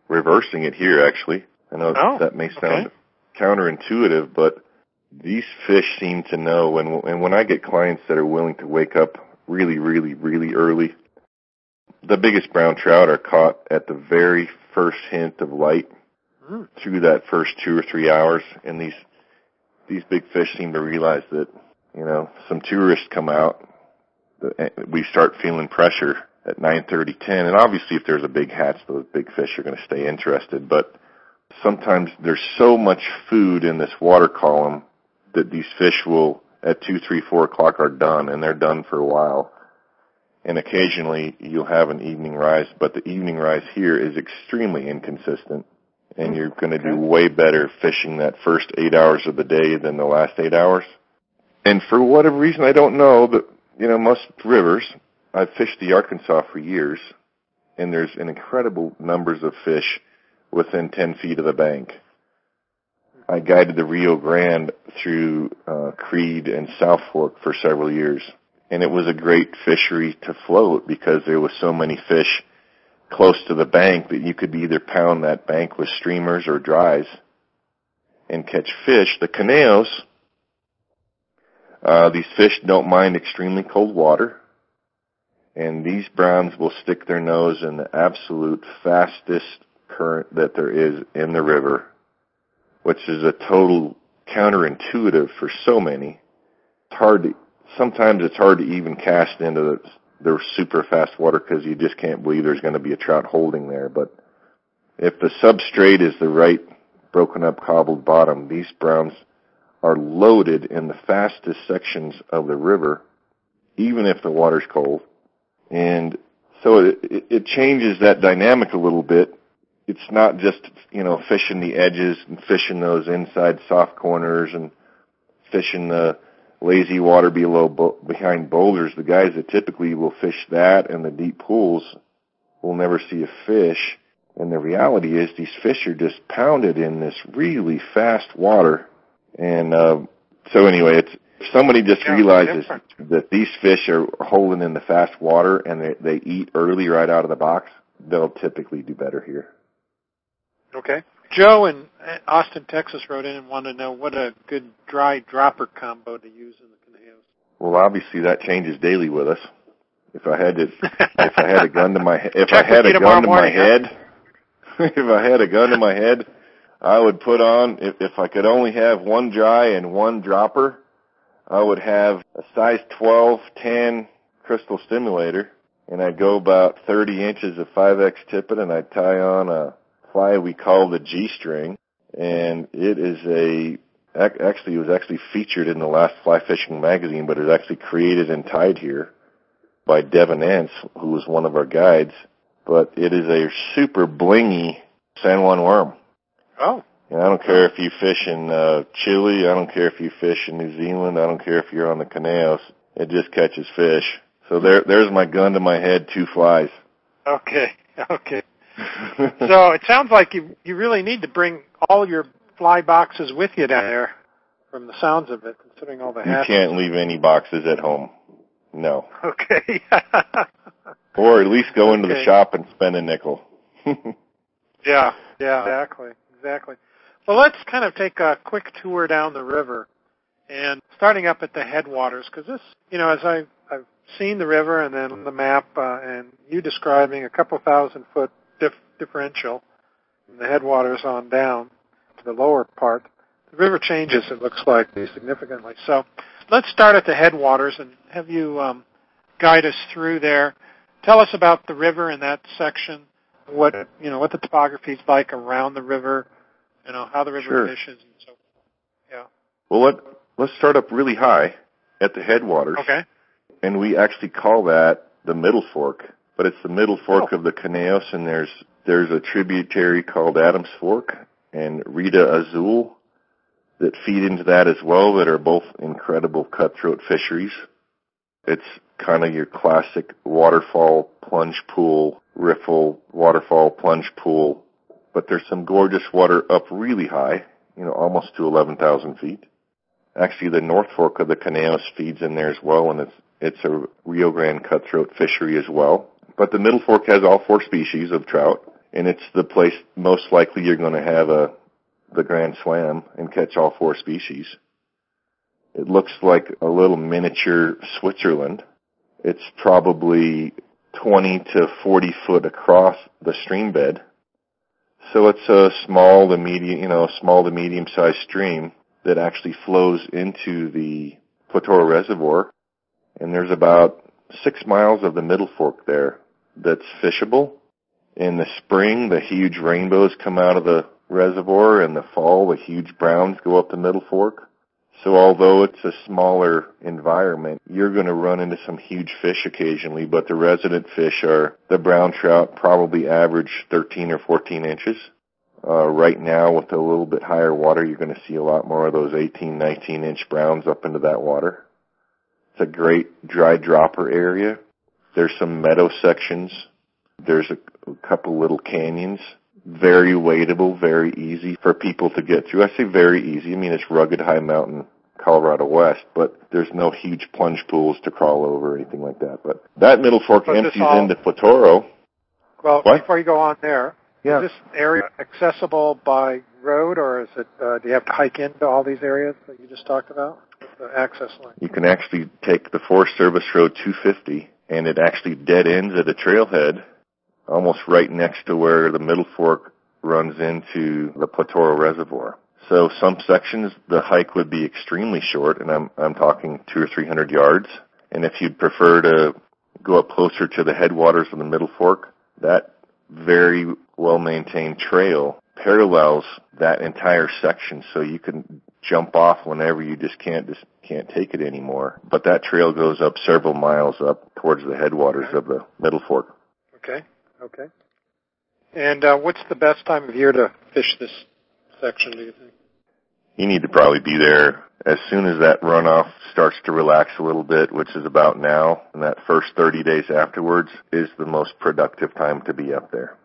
reversing it here, actually. I know oh, that may sound okay. counterintuitive, but these fish seem to know, and, and when I get clients that are willing to wake up really, really, really early, the biggest brown trout are caught at the very first hint of light mm. through that first two or three hours, and these these big fish seem to realize that, you know, some tourists come out, we start feeling pressure at nine thirty, ten, and obviously if there's a big hatch, those big fish are going to stay interested, but sometimes there's so much food in this water column that these fish will, at two, three, four o'clock, are done, and they're done for a while. And occasionally you'll have an evening rise, but the evening rise here is extremely inconsistent, and you're going to do way better fishing that first eight hours of the day than the last eight hours. And for whatever reason, I don't know, but, you know, most rivers, I've fished the Arkansas for years, and there's an incredible numbers of fish within ten feet of the bank. I guided the Rio Grande through uh, Creed and South Fork for several years, and it was a great fishery to float because there was so many fish close to the bank that you could either pound that bank with streamers or dries and catch fish. The Caneos, uh, these fish don't mind extremely cold water, and these browns will stick their nose in the absolute fastest current that there is in the river, which is a total counterintuitive for so many. It's hard to, sometimes it's hard to even cast into the, the super fast water because you just can't believe there's going to be a trout holding there. But if the substrate is the right broken up cobbled bottom, these browns are loaded in the fastest sections of the river, even if the water's cold. And so it, it, it changes that dynamic a little bit. It's not just, you know, fishing the edges and fishing those inside soft corners and fishing the lazy water below behind boulders. The guys that typically will fish that and the deep pools will never see a fish. And the reality is these fish are just pounded in this really fast water. And uh, so anyway, it's, if somebody just yeah, realizes that these fish are holding in the fast water and they, they eat early right out of the box, they'll typically do better here. Okay. Joe in Austin, Texas wrote in and wanted to know what a good dry dropper combo to use in the Caneos. Well, obviously that changes daily with us. If I had to, if I had a gun to my, if I had a gun to my head, if I had a gun to my head, I would put on, if, if I could only have one dry and one dropper, I would have a size twelve ten crystal stimulator, and I'd go about thirty inches of five X tippet, and I'd tie on a fly we call the G-string, and it is a, actually, it was actually featured in the last Fly Fishing magazine, but it was actually created and tied here by Devin Ence, who was one of our guides, but it is a super blingy San Juan worm. Oh. And I don't care if you fish in uh, Chile, I don't care if you fish in New Zealand, I don't care if you're on the Caneos, it just catches fish. So there, there's my gun to my head, two flies. Okay, okay. So it sounds like you you really need to bring all your fly boxes with you down there, from the sounds of it, considering all the hatches. You can't leave any boxes at home. No. Okay. Or at least go into okay. the shop and spend a nickel. yeah, yeah, exactly, exactly. Well, let's kind of take a quick tour down the river, and starting up at the headwaters, because this, you know, as I, I've seen the river and then on the map, uh, and you describing a couple thousand foot dif- differential from the headwaters on down to the lower part, the river changes, it looks like, significantly. So let's start at the headwaters and have you um, guide us through there. Tell us about the river in that section, what, you know, what the topography is like around the river, you know, how the river sure. fishes and so yeah. Well, let, let's start up really high at the headwaters. Okay. And we actually call that the Middle Fork, but it's the Middle Fork oh. of the Caneos, and there's there's a tributary called Adams Fork and Rita Azul that feed into that as well, that are both incredible cutthroat fisheries. It's kind of your classic waterfall plunge pool, riffle waterfall plunge pool, but there's some gorgeous water up really high, you know, almost to eleven thousand feet. Actually, the North Fork of the Caneos feeds in there as well, and it's it's a Rio Grande cutthroat fishery as well. But the Middle Fork has all four species of trout, and it's the place most likely you're going to have a the Grand Slam and catch all four species. It looks like a little miniature Switzerland. It's probably twenty to forty foot across the stream bed. So it's a small to medium, you know, small to medium sized stream that actually flows into the Platoro Reservoir. And there's about six miles of the Middle Fork there that's fishable. In the spring, the huge rainbows come out of the reservoir. In the fall, the huge browns go up the Middle Fork. So although it's a smaller environment, you're going to run into some huge fish occasionally, but the resident fish are the brown trout, probably average thirteen or fourteen inches. Uh, right now, with a little bit higher water, you're going to see a lot more of those eighteen, nineteen inch browns up into that water. It's a great dry dropper area. There's some meadow sections. There's a, a couple little canyons. Very wadeable, very easy for people to get through. I say very easy. I mean, it's rugged, high mountain Colorado West, but there's no huge plunge pools to crawl over or anything like that. But that Middle Fork But empties all, into Platoro. Well, What? before you go on there, Yeah. is this area accessible by road, or is it? Uh, do you have to hike into all these areas that you just talked about? The access line. You can actually take the Forest Service Road two fifty, and it actually dead ends at a trailhead almost right next to where the Middle Fork runs into the Platoro Reservoir. So some sections, the hike would be extremely short, and I'm I'm talking two or three hundred yards. And if you'd prefer to go up closer to the headwaters of the Middle Fork, that very well-maintained trail parallels that entire section, so you can jump off whenever you just can't just can't take it anymore. But that trail goes up several miles up towards the headwaters of the Middle Fork. Okay. Okay. And uh, what's the best time of year to fish this section, do you think? You need to probably be there as soon as that runoff starts to relax a little bit, which is about now, and that first thirty days afterwards is the most productive time to be up there.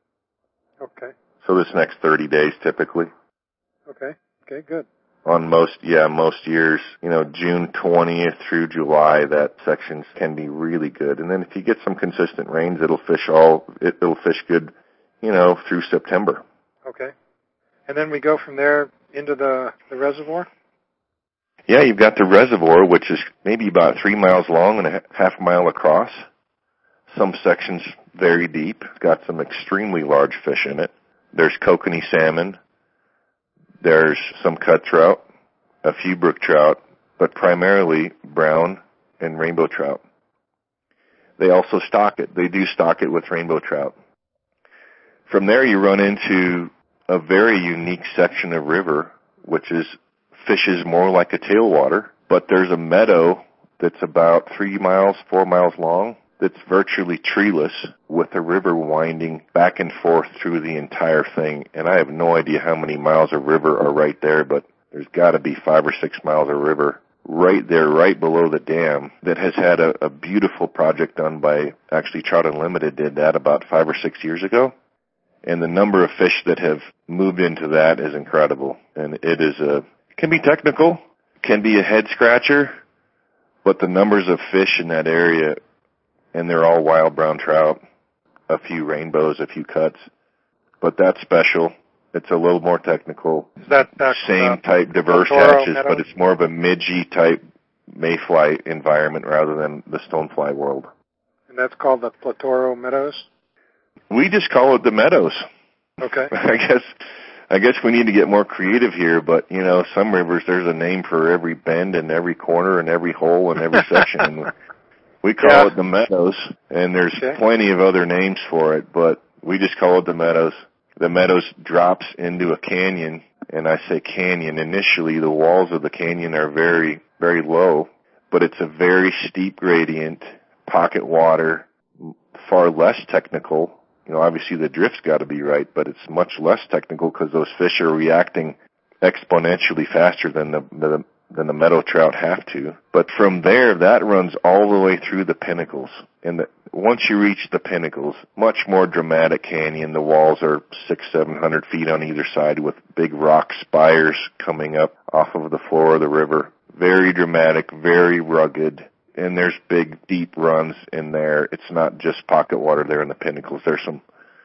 Okay. So this next thirty days typically. Okay. Okay, good. On most, yeah, most years, you know, June twentieth through July, that sections can be really good. And then if you get some consistent rains, it'll fish all, it, it'll fish good, you know, through September. Okay. And then we go from there into the, the reservoir? Yeah, you've got the reservoir, which is maybe about three miles long and a half mile across. Some sections very deep. It's got some extremely large fish in it. There's kokanee salmon. There's some cut trout, a few brook trout, but primarily brown and rainbow trout. They also stock it. They do stock it with rainbow trout. From there you run into a very unique section of river, which is fishes more like a tailwater, but there's a meadow that's about three miles, four miles long that's virtually treeless with the river winding back and forth through the entire thing. And I have no idea how many miles of river are right there, but there's got to be five or six miles of river right there, right below the dam, that has had a, a beautiful project done by, actually Trout Unlimited did that about five or six years ago. And the number of fish that have moved into that is incredible. And it is a, can be technical, can be a head scratcher, but the numbers of fish in that area, and they're all wild brown trout, a few rainbows, a few cuts, but that's special. It's a little more technical. Is that uh, same uh, type diverse Platoro hatches, meadow? but it's more of a midgey type mayfly environment rather than the stonefly world. And that's called the Platoro Meadows? We just call it the meadows. Okay. I guess I guess we need to get more creative here, but, you know, some rivers, there's a name for every bend and every corner and every hole and every section. And we call Yeah. it the meadows, and there's Okay. plenty of other names for it, but we just call it the meadows. The meadows drops into a canyon, and I say canyon. Initially, the walls of the canyon are very, very low, but it's a very steep gradient, pocket water, far less technical. You know, obviously the drift's got to be right, but it's much less technical because those fish are reacting exponentially faster than the, the than the meadow trout have to. But from there, that runs all the way through the pinnacles. And the, once you reach the pinnacles, much more dramatic canyon. The walls are six, seven hundred feet on either side with big rock spires coming up off of the floor of the river. Very dramatic, very rugged. And there's big, deep runs in there. It's not just pocket water there in the pinnacles. There's some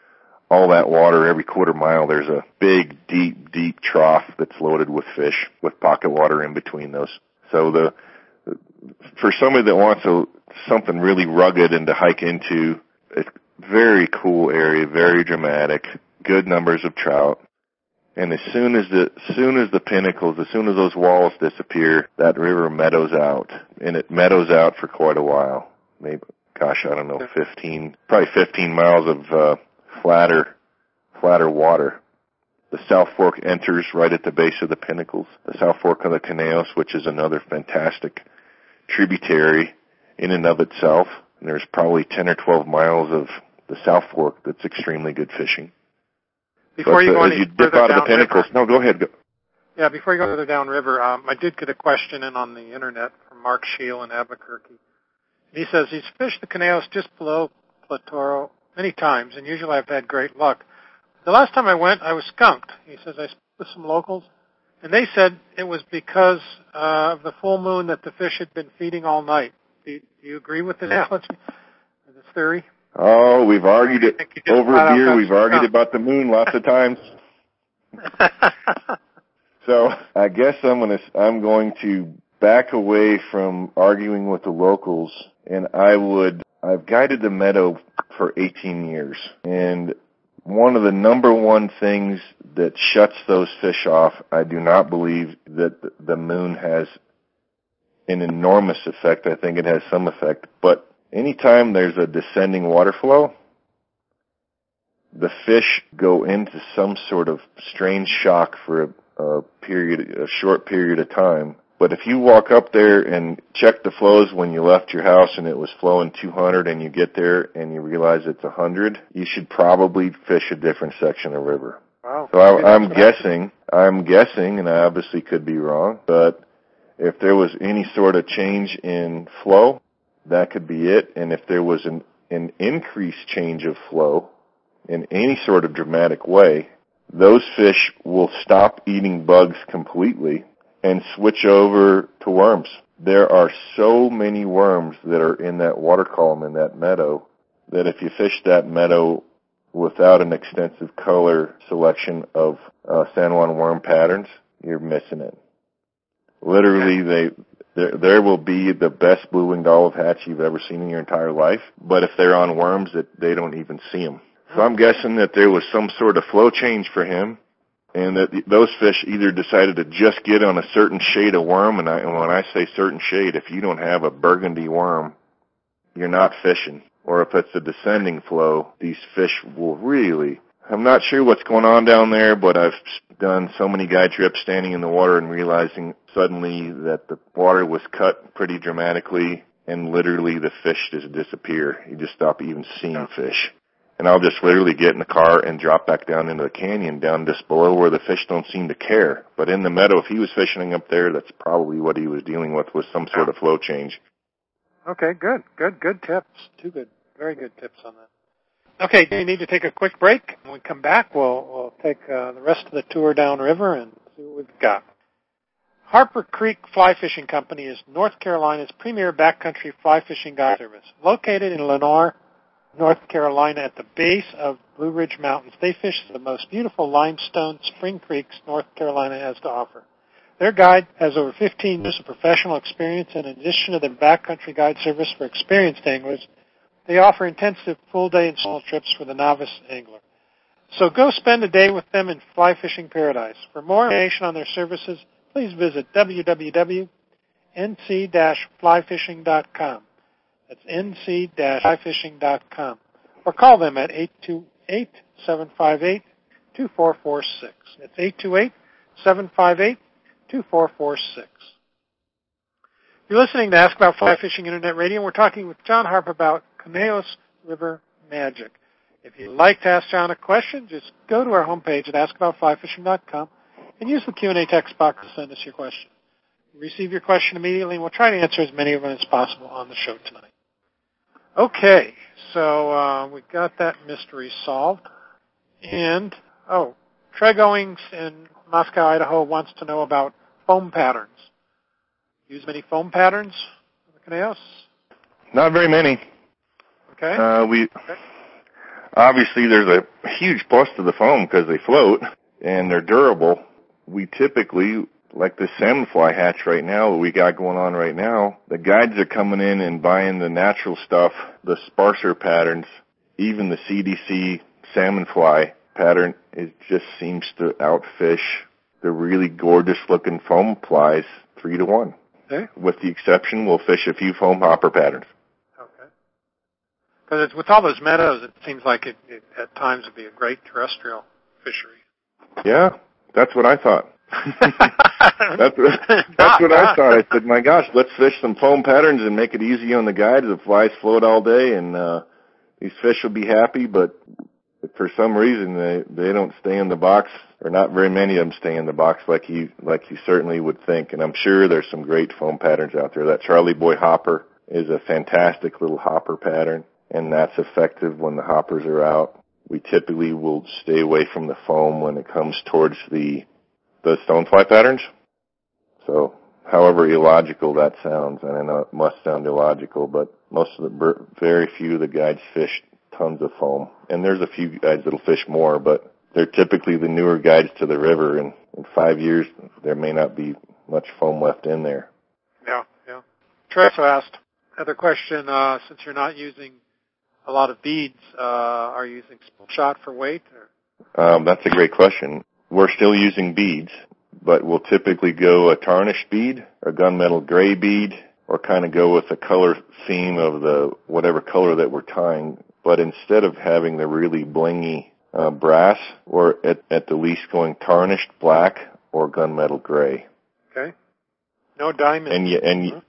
all that water, every quarter mile, there's a big, deep, deep trough that's loaded with fish with pocket water in between those. So the for somebody that wants a, something really rugged and to hike into, it's very cool area, very dramatic, good numbers of trout. And as soon as the as soon as the pinnacles, as soon as those walls disappear, that river meadows out, and it meadows out for quite a while. Maybe, gosh, I don't know, fifteen, probably fifteen miles of uh, flatter, flatter water. The South Fork enters right at the base of the pinnacles. The South Fork of the Conejos, which is another fantastic tributary in and of itself. And there's probably ten or twelve miles of the South Fork that's extremely good fishing. Before but, you go uh, any as you dip out of the pinnacles, no, go ahead. Go. Yeah, before you go further downriver, um, I did get a question in on the internet from Mark Scheel in Albuquerque. He says he's fished the Conejos just below Platoro many times, and usually I've had great luck. The last time I went, I was skunked. He says I spoke with some locals, and they said it was because uh, of the full moon that the fish had been feeding all night. Do you, do you agree with this analogy, this theory? Oh, we've argued it over beer. We've argued about the moon lots of times. So I guess I'm going to I'm going to back away from arguing with the locals, and I would I've guided the meadow for eighteen years, and one of the number one things that shuts those fish off, I do not believe that the moon has an enormous effect. I think it has some effect, but anytime there's a descending water flow, the fish go into some sort of strange shock for a, a period, a short period of time. But if you walk up there and check the flows when you left your house and it was flowing two hundred and you get there and you realize it's one hundred, you should probably fish a different section of river. Wow. So I, I'm guessing, I'm guessing, and I obviously could be wrong, but if there was any sort of change in flow, that could be it. And if there was an, an increased change of flow in any sort of dramatic way, those fish will stop eating bugs completely and switch over to worms. There are so many worms that are in that water column in that meadow that if you fish that meadow without an extensive color selection of uh, San Juan worm patterns, you're missing it. Literally, they there, there will be the best blue-winged olive hats you've ever seen in your entire life, but if they're on worms, that they don't even see them. So I'm guessing that there was some sort of flow change for him, and that those fish either decided to just get on a certain shade of worm, and, I, and when I say certain shade, if you don't have a burgundy worm, you're not fishing. Or if it's a descending flow, these fish will really... I'm not sure what's going on down there, but I've done so many guide trips standing in the water and realizing suddenly that the water was cut pretty dramatically, and literally the fish just disappear. You just stop even seeing fish. And I'll just literally get in the car and drop back down into the canyon, down just below where the fish don't seem to care. But in the meadow, if he was fishing up there, that's probably what he was dealing with, was some sort of flow change. Okay, good, good, good tips. Two good, very good tips on that. Okay, we need to take a quick break. When we come back, we'll, we'll take uh, the rest of the tour downriver and see what we've got. Harper Creek Fly Fishing Company is North Carolina's premier backcountry fly fishing guide service. Located in Lenoir, North Carolina at the base of Blue Ridge Mountains, they fish the most beautiful limestone spring creeks North Carolina has to offer. Their guide has over fifteen years of professional experience, and in addition to their backcountry guide service for experienced anglers, they offer intensive full-day and small trips for the novice angler. So go spend a day with them in fly fishing paradise. For more information on their services, please visit w w w dot n c dash fly fishing dot com. That's n c dash fly fishing dot com. Or call them at eight two eight, seven five eight, two four four six. That's eight two eight, seven five eight, two four four six. You're listening to Ask About Fly Fishing Internet Radio, and we're talking with John Harp about Conejos River Magic. If you'd like to ask John a question, just go to our homepage at ask about fly fishing dot com and use the Q and A text box to send us your question. Receive your question immediately, and we'll try to answer as many of them as possible on the show tonight. Okay, so uh, we got that mystery solved. And, oh, Treg Owings in Moscow, Idaho wants to know about foam patterns. Use many foam patterns in the Conejos? Not very many. Okay. Uh, we, okay. obviously there's a huge plus to the foam because they float and they're durable. We typically, like the salmon fly hatch right now that we got going on right now, the guides are coming in and buying the natural stuff, the sparser patterns, even the C D C salmon fly pattern. It just seems to outfish the really gorgeous looking foam flies three to one. Okay. With the exception, we'll fish a few foam hopper patterns. Okay. Because it's with all those meadows, it seems like it, it at times would be a great terrestrial fishery. Yeah, that's what I thought. that's what, that's what I thought. I said, my gosh, let's fish some foam patterns and make it easy on the guides. The flies float all day, and uh, these fish will be happy, but for some reason they they don't stay in the box, or not very many of them stay in the box like you like you certainly would think. And I'm sure there's some great foam patterns out there. That Charlie Boy hopper is a fantastic little hopper pattern, and that's effective when the hoppers are out. We typically will stay away from the foam when it comes towards the the stonefly patterns. So, however illogical that sounds, and I know it must sound illogical, but most of the very few of the guides fish tons of foam, and there's a few guides that'll fish more, but they're typically the newer guides to the river, and in five years there may not be much foam left in there. Yeah, yeah. Trey asked another question. Uh, since you're not using a lot of beads, uh, are you using shot for weight? Or? Um, that's a great question. We're still using beads, but we'll typically go a tarnished bead, a gunmetal gray bead, or kind of go with the color theme of the whatever color that we're tying. But instead of having the really blingy uh, brass, we're at, at the least going tarnished black or gunmetal gray. Okay. No diamond. And you, and you,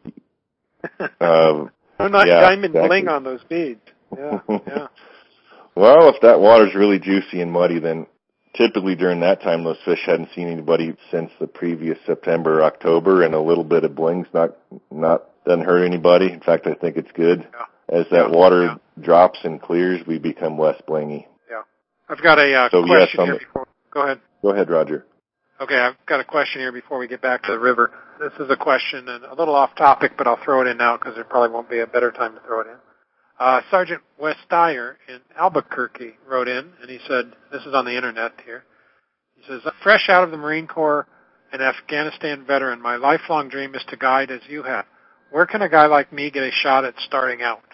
uh, no not yeah, diamond exactly. bling on those beads. Yeah, yeah. Well, if that water's really juicy and muddy, then typically during that time those fish hadn't seen anybody since the previous September or October, and a little bit of bling's not not doesn't hurt anybody. In fact, I think it's good. Yeah. As that yeah, water yeah. drops and clears, we become less blingy. Yeah. I've got a uh, so, question yes, here before. Go ahead. Go ahead, Roger. Okay, I've got a question here before we get back to the river. This is a question, and a little off topic, but I'll throw it in now because there probably won't be a better time to throw it in. Uh, Sergeant Wes Dyer in Albuquerque wrote in, and he said, this is on the internet here. He says, fresh out of the Marine Corps, an Afghanistan veteran, my lifelong dream is to guide as you have. Where can a guy like me get a shot at starting out?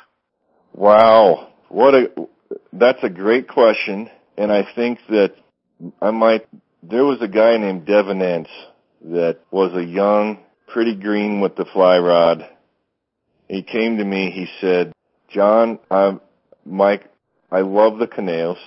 Wow. What a, that's a great question. And I think that I might, there was a guy named Devin Entz that was a young, pretty green with the fly rod. He came to me, he said, John, I'm, Mike, I love the canals.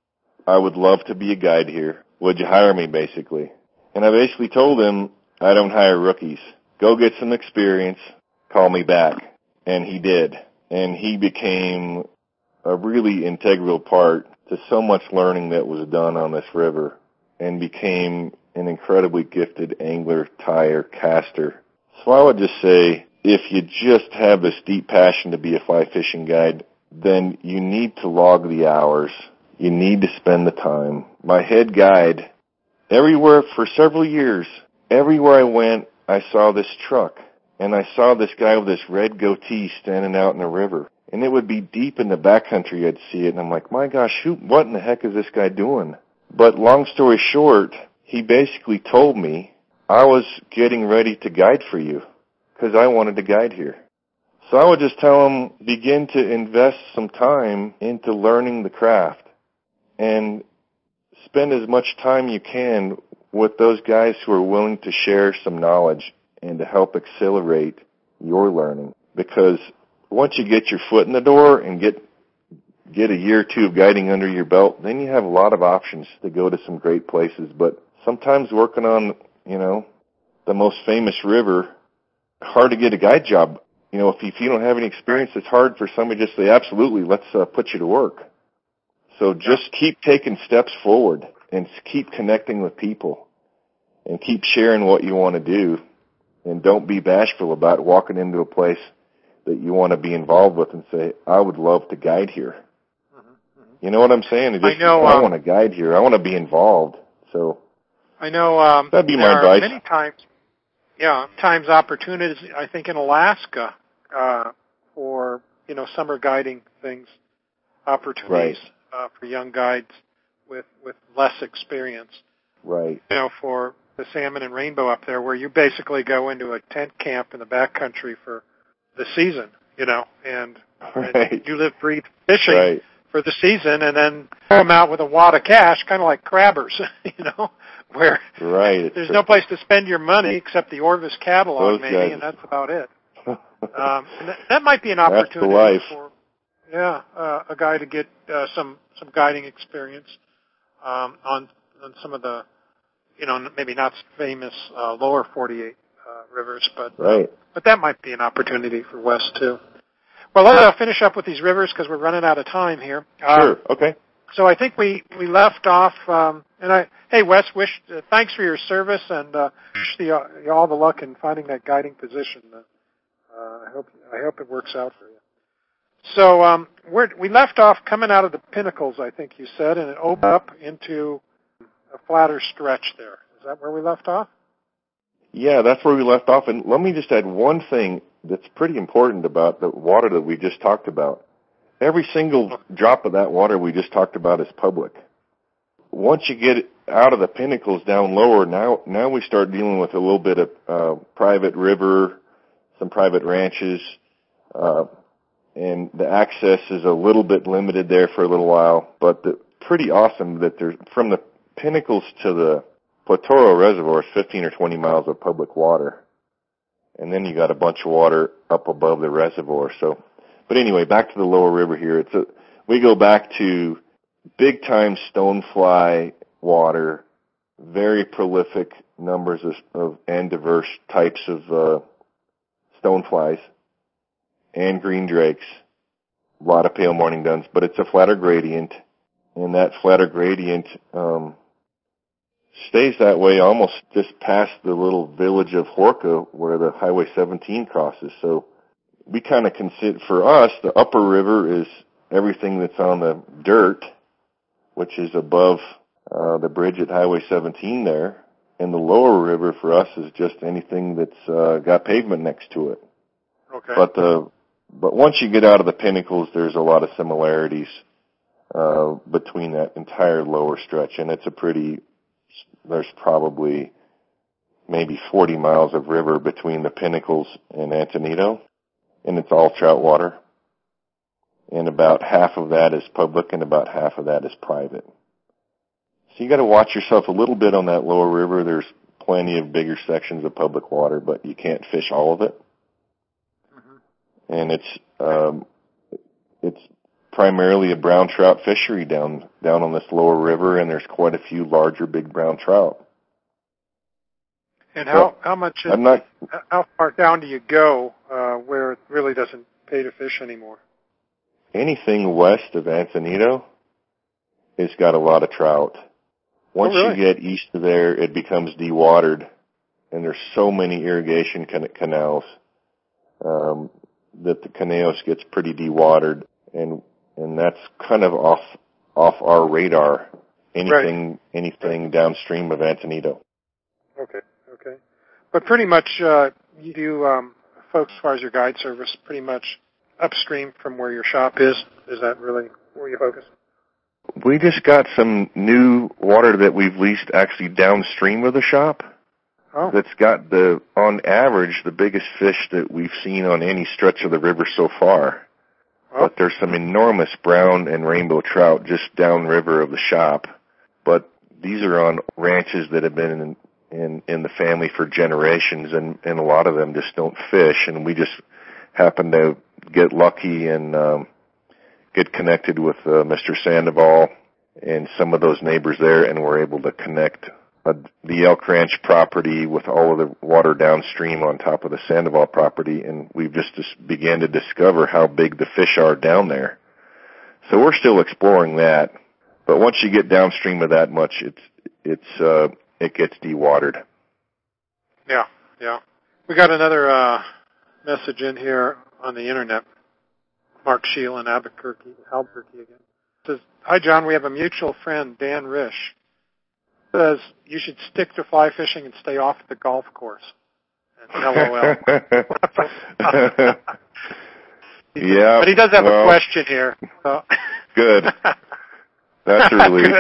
I would love to be a guide here. Would you hire me, basically? And I basically told him, I don't hire rookies. Go get some experience. Call me back. And he did. And he became a really integral part to so much learning that was done on this river, and became an incredibly gifted angler, tyer, caster. So I would just say, if you just have this deep passion to be a fly fishing guide, then you need to log the hours. You need to spend the time. My head guide, everywhere for several years, everywhere I went, I saw this truck. And I saw this guy with this red goatee standing out in the river. And it would be deep in the backcountry I'd see it. And I'm like, my gosh, shoot, what in the heck is this guy doing? But long story short, he basically told me I was getting ready to guide for you because I wanted to guide here. So I would just tell him, begin to invest some time into learning the craft and spend as much time you can with those guys who are willing to share some knowledge and to help accelerate your learning. Because once you get your foot in the door and get get a year or two of guiding under your belt, then you have a lot of options to go to some great places. But sometimes working on, you know, the most famous river, hard to get a guide job. You know, if, if you don't have any experience, it's hard for somebody to just say, absolutely, let's uh, put you to work. So just keep taking steps forward and keep connecting with people and keep sharing what you want to do. And don't be bashful about walking into a place that you want to be involved with and say, I would love to guide here. Mm-hmm. You know what I'm saying? Just, I know. I um, want to guide here. I want to be involved. So I know um, that'd be there my are advice. Many times, yeah, times opportunities, I think in Alaska uh, for, you know, summer guiding things, opportunities. uh, for young guides with, with less experience. Right. You know, for the salmon and rainbow up there, where you basically go into a tent camp in the backcountry for the season, you know, and, right. and you live, breathe fishing right. for the season, and then come out with a wad of cash, kind of like crabbers, you know, where right. there's no place to spend your money except the Orvis catalog, Those maybe, guys. and that's about it. um, and that, that might be an opportunity for, yeah, uh, a guy to get uh, some some guiding experience um, on on some of the, you know, maybe not famous uh, lower forty-eight uh, rivers, but right. uh, but that might be an opportunity for Wes too. Well, let's uh, finish up with these rivers because we're running out of time here. Sure. Um, okay. So I think we, we left off, um, and I hey Wes, wish uh, thanks for your service and uh, wish the, uh, you all the luck in finding that guiding position. Uh, I hope I hope it works out for you. So um, we're, we left off coming out of the pinnacles, I think you said, and it opened up into a flatter stretch there. Is that where we left off? Yeah, that's where we left off. And let me just add one thing that's pretty important about the water that we just talked about. Every single drop of that water we just talked about is public. Once you get out of the pinnacles down lower, now now we start dealing with a little bit of uh, private river, some private ranches, uh, and the access is a little bit limited there for a little while. But the, pretty awesome that there's from the pinnacles to the Platoro Reservoir is fifteen or twenty miles of public water, and then you got a bunch of water up above the reservoir. So. But anyway, back to the lower river here. It's a, we go back to big time stonefly water, very prolific numbers of, of and diverse types of uh, stoneflies and green drakes, a lot of pale morning duns, but it's a flatter gradient, and that flatter gradient um, stays that way almost just past the little village of Horka where the Highway seventeen crosses. So we kind of consider, for us, the upper river is everything that's on the dirt, which is above uh, the bridge at Highway seventeen there. And the lower river for us is just anything that's uh, got pavement next to it. Okay. But the but once you get out of the pinnacles, there's a lot of similarities uh, between that entire lower stretch, and it's a pretty. There's probably maybe forty miles of river between the pinnacles and Antonito. And it's all trout water. And about half of that is public and about half of that is private. So you got to watch yourself a little bit on that lower river. There's plenty of bigger sections of public water, but you can't fish all of it. Mm-hmm. And it's um, it's primarily a brown trout fishery down down on this lower river, and there's quite a few larger big brown trout. And how, how much, is, I'm not, how far down do you go uh, where it really doesn't pay to fish anymore? Anything west of Antonito has got a lot of trout. Once oh, really? you get east of there, it becomes dewatered, and there's so many irrigation can- canals um, that the Caneos gets pretty dewatered, and and that's kind of off off our radar. Anything right. anything downstream of Antonito. Okay. Okay. But pretty much, uh, you do, um, folks, as far as your guide service, pretty much upstream from where your shop is. Is that really where you focus? We just got some new water that we've leased actually downstream of the shop. Oh. That's got the, on average, the biggest fish that we've seen on any stretch of the river so far. Oh. But there's some enormous brown and rainbow trout just downriver of the shop. But these are on ranches that have been in in in the family for generations, and and a lot of them just don't fish, and we just happen to get lucky and um get connected with uh, Mister Sandoval and some of those neighbors there, and we're able to connect uh, the Elk Ranch property with all of the water downstream on top of the Sandoval property, and we've just, just began to discover how big the fish are down there. So we're still exploring that, but once you get downstream of that much, it's it's uh it gets dewatered. Yeah, yeah. We got another uh, message in here on the internet. Mark Scheel in Albuquerque, Albuquerque again. It says, "Hi John, we have a mutual friend, Dan Risch. Says you should stick to fly fishing and stay off the golf course." And LOL. Yeah, but he does have well, a question here. So. Good. That's a relief.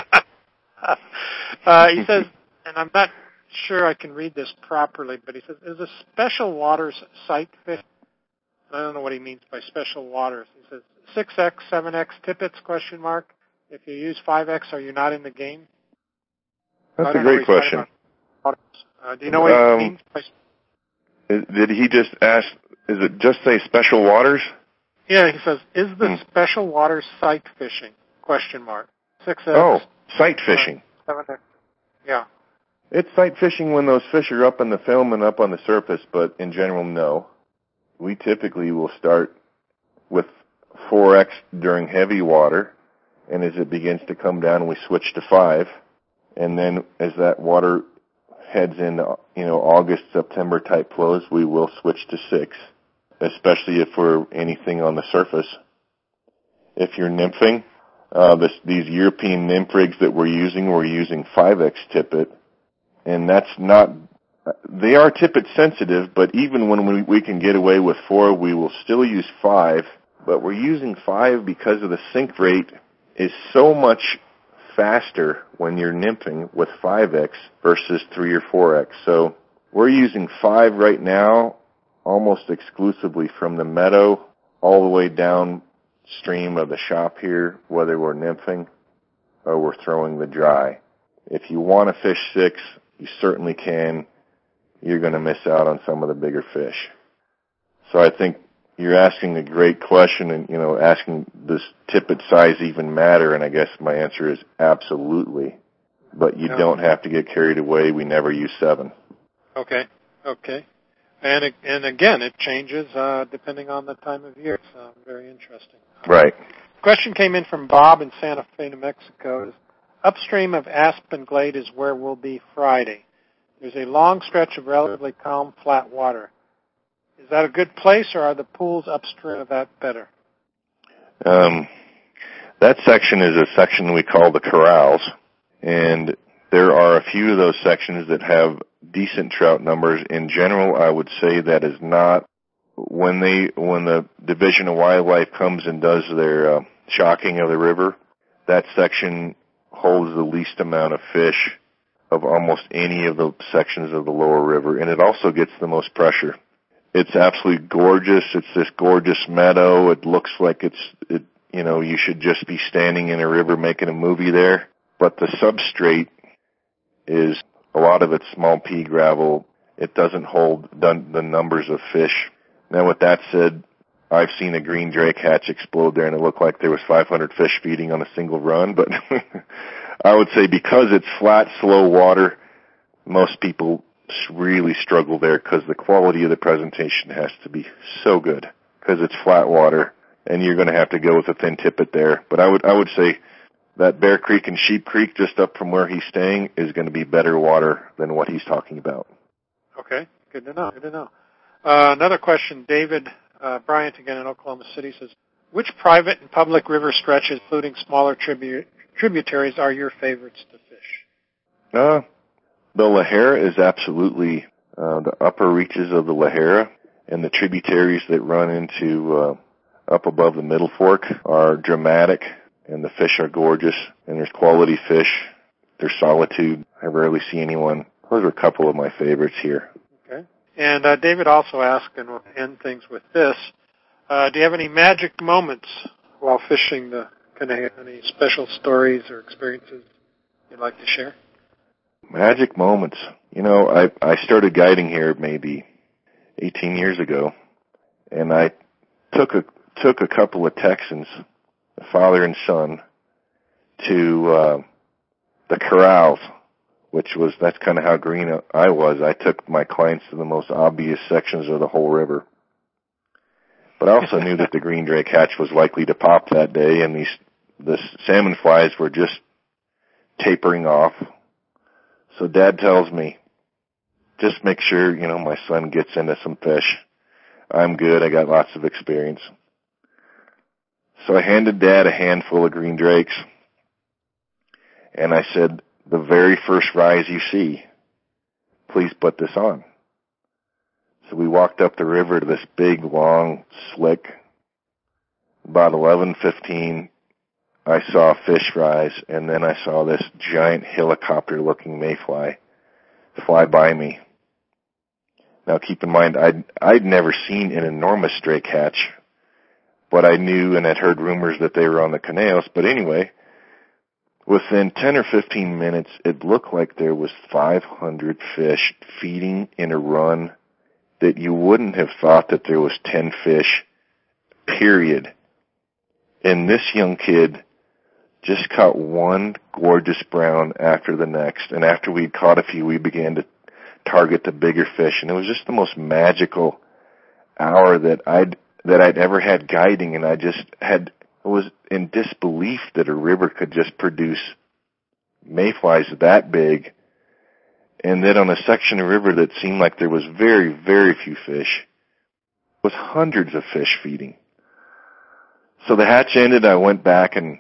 uh, he says, and I'm not sure I can read this properly, but he says, is a special waters sight fish? I don't know what he means by special waters. He says, six X, seven X tippets, question mark. If you use five X, are you not in the game? That's a great question. Uh, do you know what um, he means by Did he just ask, is it just say special waters? Yeah, he says, is the hmm. special waters sight fishing? Question mark. six X. Oh, sight fishing. seven X. Yeah. It's sight fishing when those fish are up in the film and up on the surface, but in general, no. We typically will start with four X during heavy water, and as it begins to come down, we switch to five. And then as that water heads into, you know, August, September type flows, we will switch to six, especially if we're anything on the surface. If you're nymphing, uh, this, these European nymph rigs that we're using, we're using five X tippet, and that's not, they are tippet sensitive, but even when we, we can get away with four, we will still use five, but we're using five because of the sink rate is so much faster when you're nymphing with five X versus three or four X. So we're using five right now almost exclusively from the meadow all the way downstream of the shop here, whether we're nymphing or we're throwing the dry. If you want to fish six, you certainly can. You're going to miss out on some of the bigger fish. So I think you're asking a great question, and, you know, asking, does tippet size even matter? And I guess my answer is absolutely. But you no. don't have to get carried away. We never use seven. Okay, okay. And and again, it changes uh, depending on the time of year. So very interesting. Right. Question came in from Bob in Santa Fe, New Mexico. Upstream of Aspen Glade is where we'll be Friday. There's a long stretch of relatively calm, flat water. Is that a good place, or are the pools upstream of that better? Um, that section is a section we call the corrals, and there are a few of those sections that have decent trout numbers. In general, I would say that is not when they when the Division of Wildlife comes and does their uh, shocking of the river. That section holds the least amount of fish of almost any of the sections of the lower river, and it also gets the most pressure. It's absolutely gorgeous. It's this gorgeous meadow. It looks like it's, it, you know, you should just be standing in a river making a movie there. But the substrate is, a lot of it's small pea gravel. It doesn't hold the numbers of fish. Now, with that said, I've seen a green drake hatch explode there, and it looked like there was five hundred fish feeding on a single run. But I would say because it's flat, slow water, most people really struggle there because the quality of the presentation has to be so good because it's flat water, and you're going to have to go with a thin tippet there. But I would I would say that Bear Creek and Sheep Creek, just up from where he's staying, is going to be better water than what he's talking about. Okay, good to know. Good to know. Uh, another question, David uh, Bryant again in Oklahoma City says, which private and public river stretches, including smaller tribu- tributaries, are your favorites to fish? Uh, the Lahara is absolutely uh, the upper reaches of the Lahara, and the tributaries that run into uh, up above the Middle Fork are dramatic, and the fish are gorgeous, and there's quality fish. There's solitude. I rarely see anyone. Those are a couple of my favorites here. Okay. And uh, David also asked, and we'll end things with this, uh, do you have any magic moments while fishing the Conejo? Any special stories or experiences you'd like to share? Magic moments. You know, I, I started guiding here maybe eighteen years ago, and I took a took a couple of Texans, a father and son, to uh, the corrals, which was, that's kind of how green I was. I took my clients to the most obvious sections of the whole river. But I also knew that the green drake hatch was likely to pop that day, and these the salmon flies were just tapering off. So Dad tells me, just make sure, you know, my son gets into some fish. I'm good. I got lots of experience. So I handed Dad a handful of green drakes, and I said, the very first rise you see, please put this on. So we walked up the river to this big, long slick, about eleven, fifteen I saw fish fries, and then I saw this giant helicopter-looking mayfly fly by me. Now, keep in mind, I'd, I'd never seen an enormous drake hatch, but I knew and had heard rumors that they were on the canals. But anyway, within ten or fifteen minutes, it looked like there was five hundred fish feeding in a run that you wouldn't have thought that there was ten fish, period. And this young kid just caught one gorgeous brown after the next. And after we'd caught a few, we began to target the bigger fish. And it was just the most magical hour that I'd that I'd ever had guiding. And I just had was in disbelief that a river could just produce mayflies that big. And then on a section of river that seemed like there was very, very few fish, was hundreds of fish feeding. So the hatch ended. I went back, and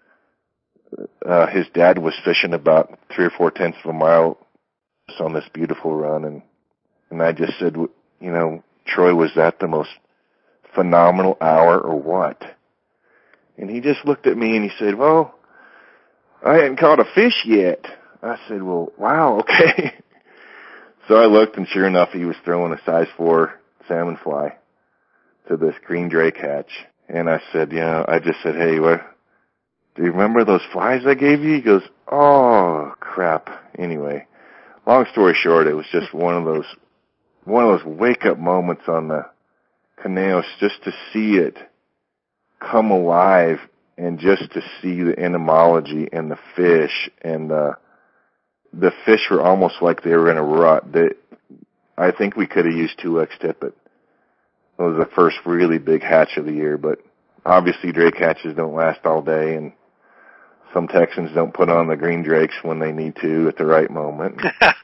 uh, his dad was fishing about three or four tenths of a mile on this beautiful run, and and I just said, you know, Troy, was that the most phenomenal hour or what? And he just looked at me and he said, well, I hadn't caught a fish yet. I said, well, wow, okay. So I looked, and sure enough, he was throwing a size four salmon fly to this green drake hatch. And I said, you know, I just said, hey, what, do you remember those flies I gave you? He goes, oh, crap. Anyway, long story short, it was just one of those, one of those wake-up moments on the canals, just to see it come alive and just to see the entomology and the fish. And uh, the fish were almost like they were in a rut. They, I think we could have used two X tippet. It was the first really big hatch of the year, but obviously drake hatches don't last all day, and some Texans don't put on the green drakes when they need to at the right moment.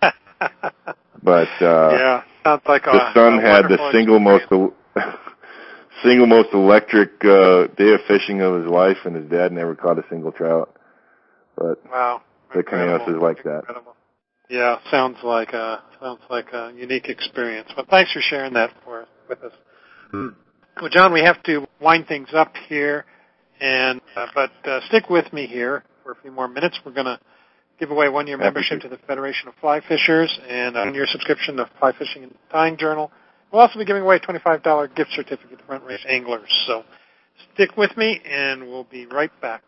But uh, yeah, sounds like the a, son a had the single most single most electric uh, day of fishing of his life, and his dad never caught a single trout. But wow, the canals is like that. Incredible. Yeah, sounds like a sounds like a unique experience. Well, thanks for sharing that for with us. Well, John, we have to wind things up here, and uh, but uh, stick with me here for a few more minutes. We're going to give away one-year membership to the Federation of Fly Fishers and a one-year subscription to Fly Fishing and Tying Journal. We'll also be giving away a twenty-five dollars gift certificate to Front Range Anglers. So stick with me, and we'll be right back.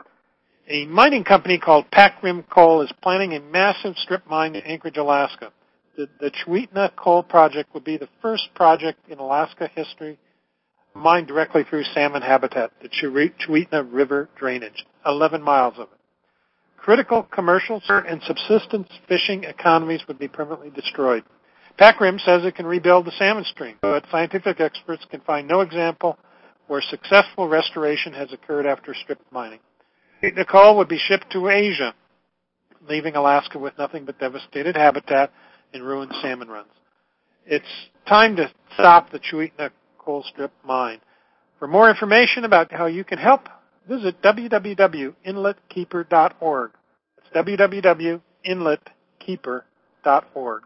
A mining company called Pac Rim Coal is planning a massive strip mine in Anchorage, Alaska. The, the Chewitna Coal Project will be the first project in Alaska history mined directly through salmon habitat, the Chewitna River drainage, eleven miles of it. Critical commercial and subsistence fishing economies would be permanently destroyed. Pac Rim says it can rebuild the salmon stream, but scientific experts can find no example where successful restoration has occurred after strip mining. The coal would be shipped to Asia, leaving Alaska with nothing but devastated habitat and ruined salmon runs. It's time to stop the Chewitna coal strip mine. For more information about how you can help, visit w w w dot inlet keeper dot org. That's w w w dot inlet keeper dot org.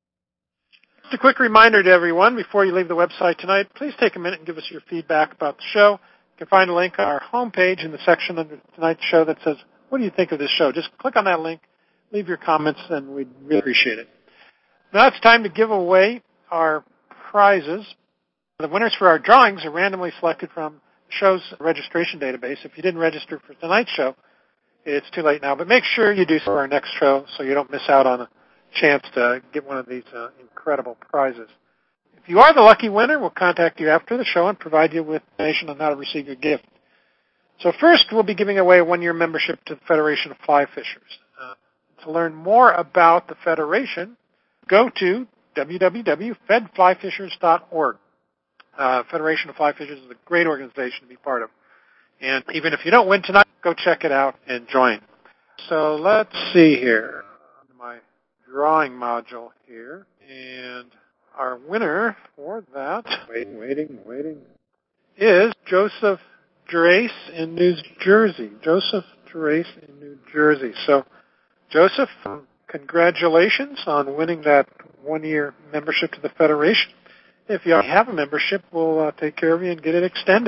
Just a quick reminder to everyone, before you leave the website tonight, please take a minute and give us your feedback about the show. You can find a link on our homepage in the section under tonight's show that says, what do you think of this show? Just click on that link, leave your comments, and we'd really appreciate it. Now it's time to give away our prizes. The winners for our drawings are randomly selected from the show's registration database. If you didn't register for tonight's show, it's too late now, but make sure you do so for our next show so you don't miss out on a chance to get one of these uh, incredible prizes. If you are the lucky winner, we'll contact you after the show and provide you with information on how to receive your gift. So first, we'll be giving away a one-year membership to the Federation of Fly Fishers. Uh, to learn more about the Federation, go to w w w dot fed fly fishers dot org. Uh, Federation of Fly Fishers is a great organization to be part of. And even if you don't win tonight, go check it out and join. So let's see here. On my drawing module here. And our winner for that, waiting, waiting, waiting, is Joseph Drace in New Jersey. Joseph Drace in New Jersey. So, Joseph, congratulations on winning that one-year membership to the Federation. If you already have a membership, we'll uh, take care of you and get it extended.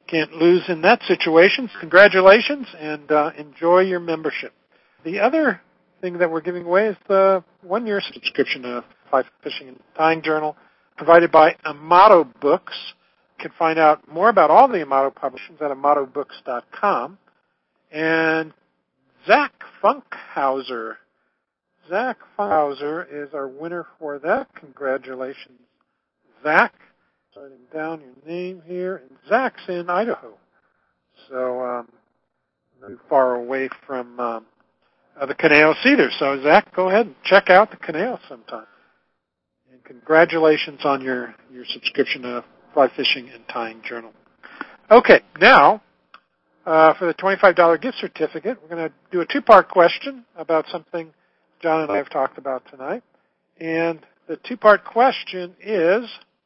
can't lose in that situation. Congratulations, and uh, enjoy your membership. The other thing that we're giving away is the one-year subscription to Fly Fishing and Tying Journal, provided by Amato Books. You can find out more about all the Amato publications at amato books dot com. And Zach Funkhauser. Zach Funkhauser is our winner for that. Congratulations, Zach. Writing down your name here. And Zach's in Idaho. So, um, not too far away from um, uh, the Canal either. So, Zach, go ahead and check out the Canal sometime. And congratulations on your, your subscription to Fly Fishing and Tying Journal. Okay, now, uh, for the twenty-five dollars gift certificate, we're going to do a two-part question about something John and I have talked about tonight. And the two-part question is,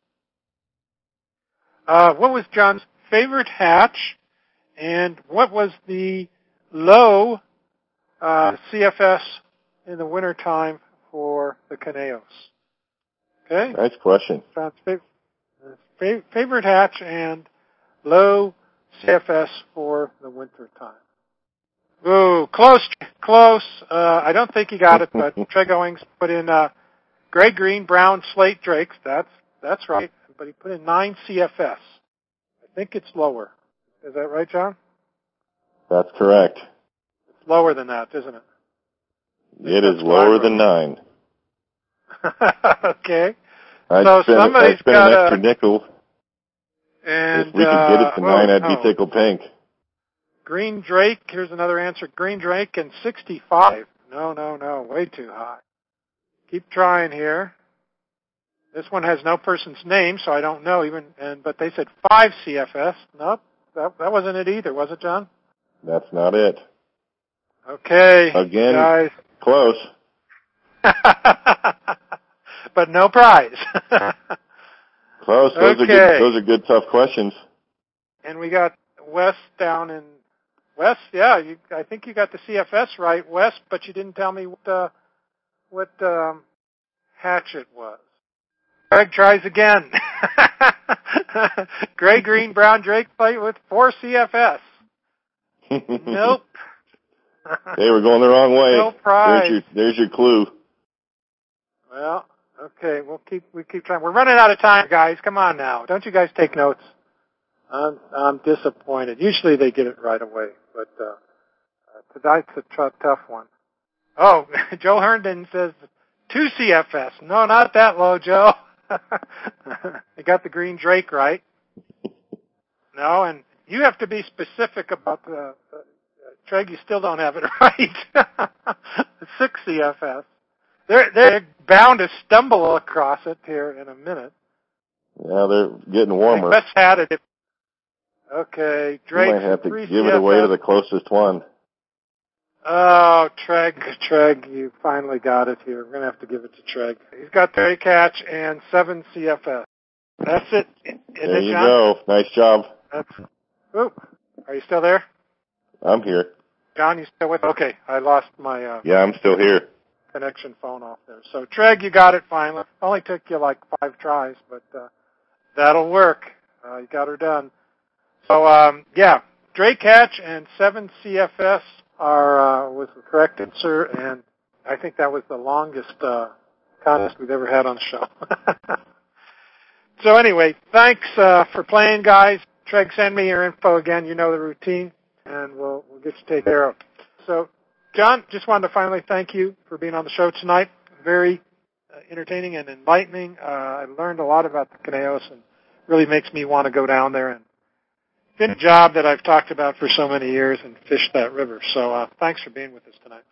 uh, what was John's favorite hatch, and what was the low uh, C F S in the wintertime for the Caneos? Okay? Nice question. John's fav- favorite hatch and low C F S for the wintertime. Ooh, close, close. Uh, I don't think he got it, but Treg Owings put in uh, gray, green, brown, slate drakes. That's that's right. But he put in nine C F S. I think it's lower. Is that right, John? That's correct. It's lower than that, isn't it? It is lower than nine. Okay. I'd so spend, somebody's I'd spend got an extra a, nickel. And, if we could uh, get it to well, nine, I'd oh. be tickled pink. Green Drake, here's another answer. Green Drake and sixty-five. No, no, no, way too high. Keep trying here. This one has no person's name, so I don't know even. And but they said five C F S. Nope, that that wasn't it either, was it, John? That's not it. Okay, again, guys. Close. But no prize. Close. Those okay. are good. Those are good, tough questions. And we got Wes down in Wes. Yeah, you, I think you got the C F S right, Wes, but you didn't tell me what uh, what um, hatch it was. Greg tries again. Gray, green, brown Drake plate with four C F S. Nope. They were going the wrong way. No prize. There's your, there's your clue. Well, okay, we'll keep we keep trying. We're running out of time, guys. Come on now. Don't you guys take notes? I'm I'm disappointed. Usually they get it right away, but uh, tonight's a t- tough one. Oh, Joe Herndon says two C F S. No, not that low, Joe. They got the Green Drake right. No, and you have to be specific about the, uh, Treg, you still don't have it right. six C F S. They're, they're bound to stumble across it here in a minute. Yeah, they're getting warmer. Wes had it. Okay, Drake. You might have to give it away to the closest one. Oh, Treg, Treg, you finally got it here. We're going to have to give it to Treg. He's got Drake hatch and seven C F S. That's it. Isn't there it, you John? go. Nice job. That's, oop. Are you still there? I'm here. John, you still with? Okay, I lost my uh, yeah, I'm still here. Connection phone off there. So, Treg, you got it finally. Only took you like five tries, but uh, that'll work. Uh, you got her done. So, um, yeah, Drake hatch and seven C F S are uh, was the correct answer, and I think that was the longest uh, contest we've ever had on the show. So anyway, thanks uh, for playing, guys. Treg, send me your info again. You know the routine, and we'll we'll get you taken care of. So, John, just wanted to finally thank you for being on the show tonight. Very uh, entertaining and enlightening. Uh, I learned a lot about the Caneos, and really makes me want to go down there and finish a job that I've talked about for so many years and fish that river. So uh, thanks for being with us tonight.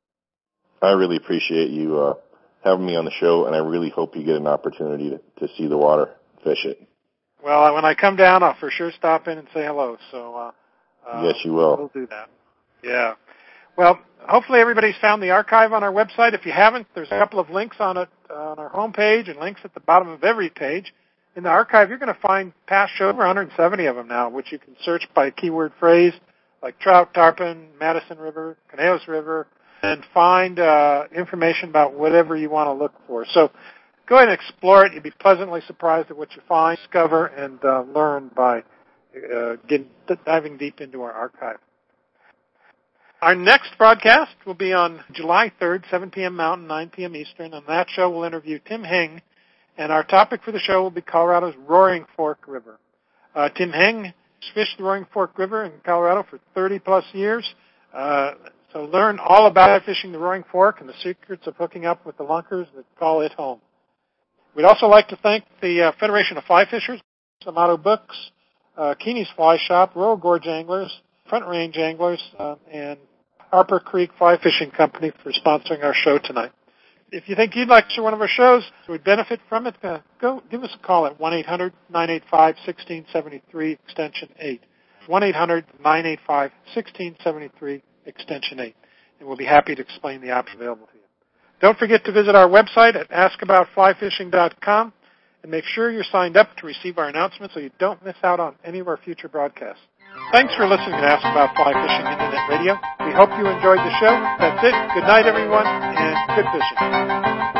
I really appreciate you uh, having me on the show, and I really hope you get an opportunity to, to see the water, fish it. Well, when I come down, I'll for sure stop in and say hello. So uh, uh, yes, you will. We'll do that. Yeah. Well, hopefully everybody's found the archive on our website. If you haven't, there's a couple of links on it uh, on our homepage and links at the bottom of every page. In the archive, you're going to find past shows, over one hundred seventy of them now, which you can search by keyword phrase, like trout, tarpon, Madison River, Caneos River, and find uh, information about whatever you want to look for. So go ahead and explore it. You'll be pleasantly surprised at what you find, discover, and uh, learn by uh, get, diving deep into our archive. Our next broadcast will be on July third, seven p.m. Mountain, nine p.m. Eastern. On that show, we'll interview Tim Heng, and our topic for the show will be Colorado's Roaring Fork River. Uh, Tim Heng has fished the Roaring Fork River in Colorado for thirty plus years. Uh, so learn all about fishing the Roaring Fork and the secrets of hooking up with the lunkers that call it home. We'd also like to thank the uh, Federation of Fly Fishers, Amato Books, uh, Keeney's Fly Shop, Royal Gorge Anglers, Front Range Anglers, uh, and Harper Creek Fly Fishing Company for sponsoring our show tonight. If you think you'd like to share one of our shows, so we'd benefit from it, uh, go give us a call at one eight hundred nine eight five one six seven three, extension eight. one eight hundred nine eight five one six seven three, extension eight. And we'll be happy to explain the options available to you. Don't forget to visit our website at ask about fly fishing dot com and make sure you're signed up to receive our announcements so you don't miss out on any of our future broadcasts. Thanks for listening to Ask About Fly Fishing Internet Radio. We hope you enjoyed the show. That's it. Good night, everyone, and good fishing.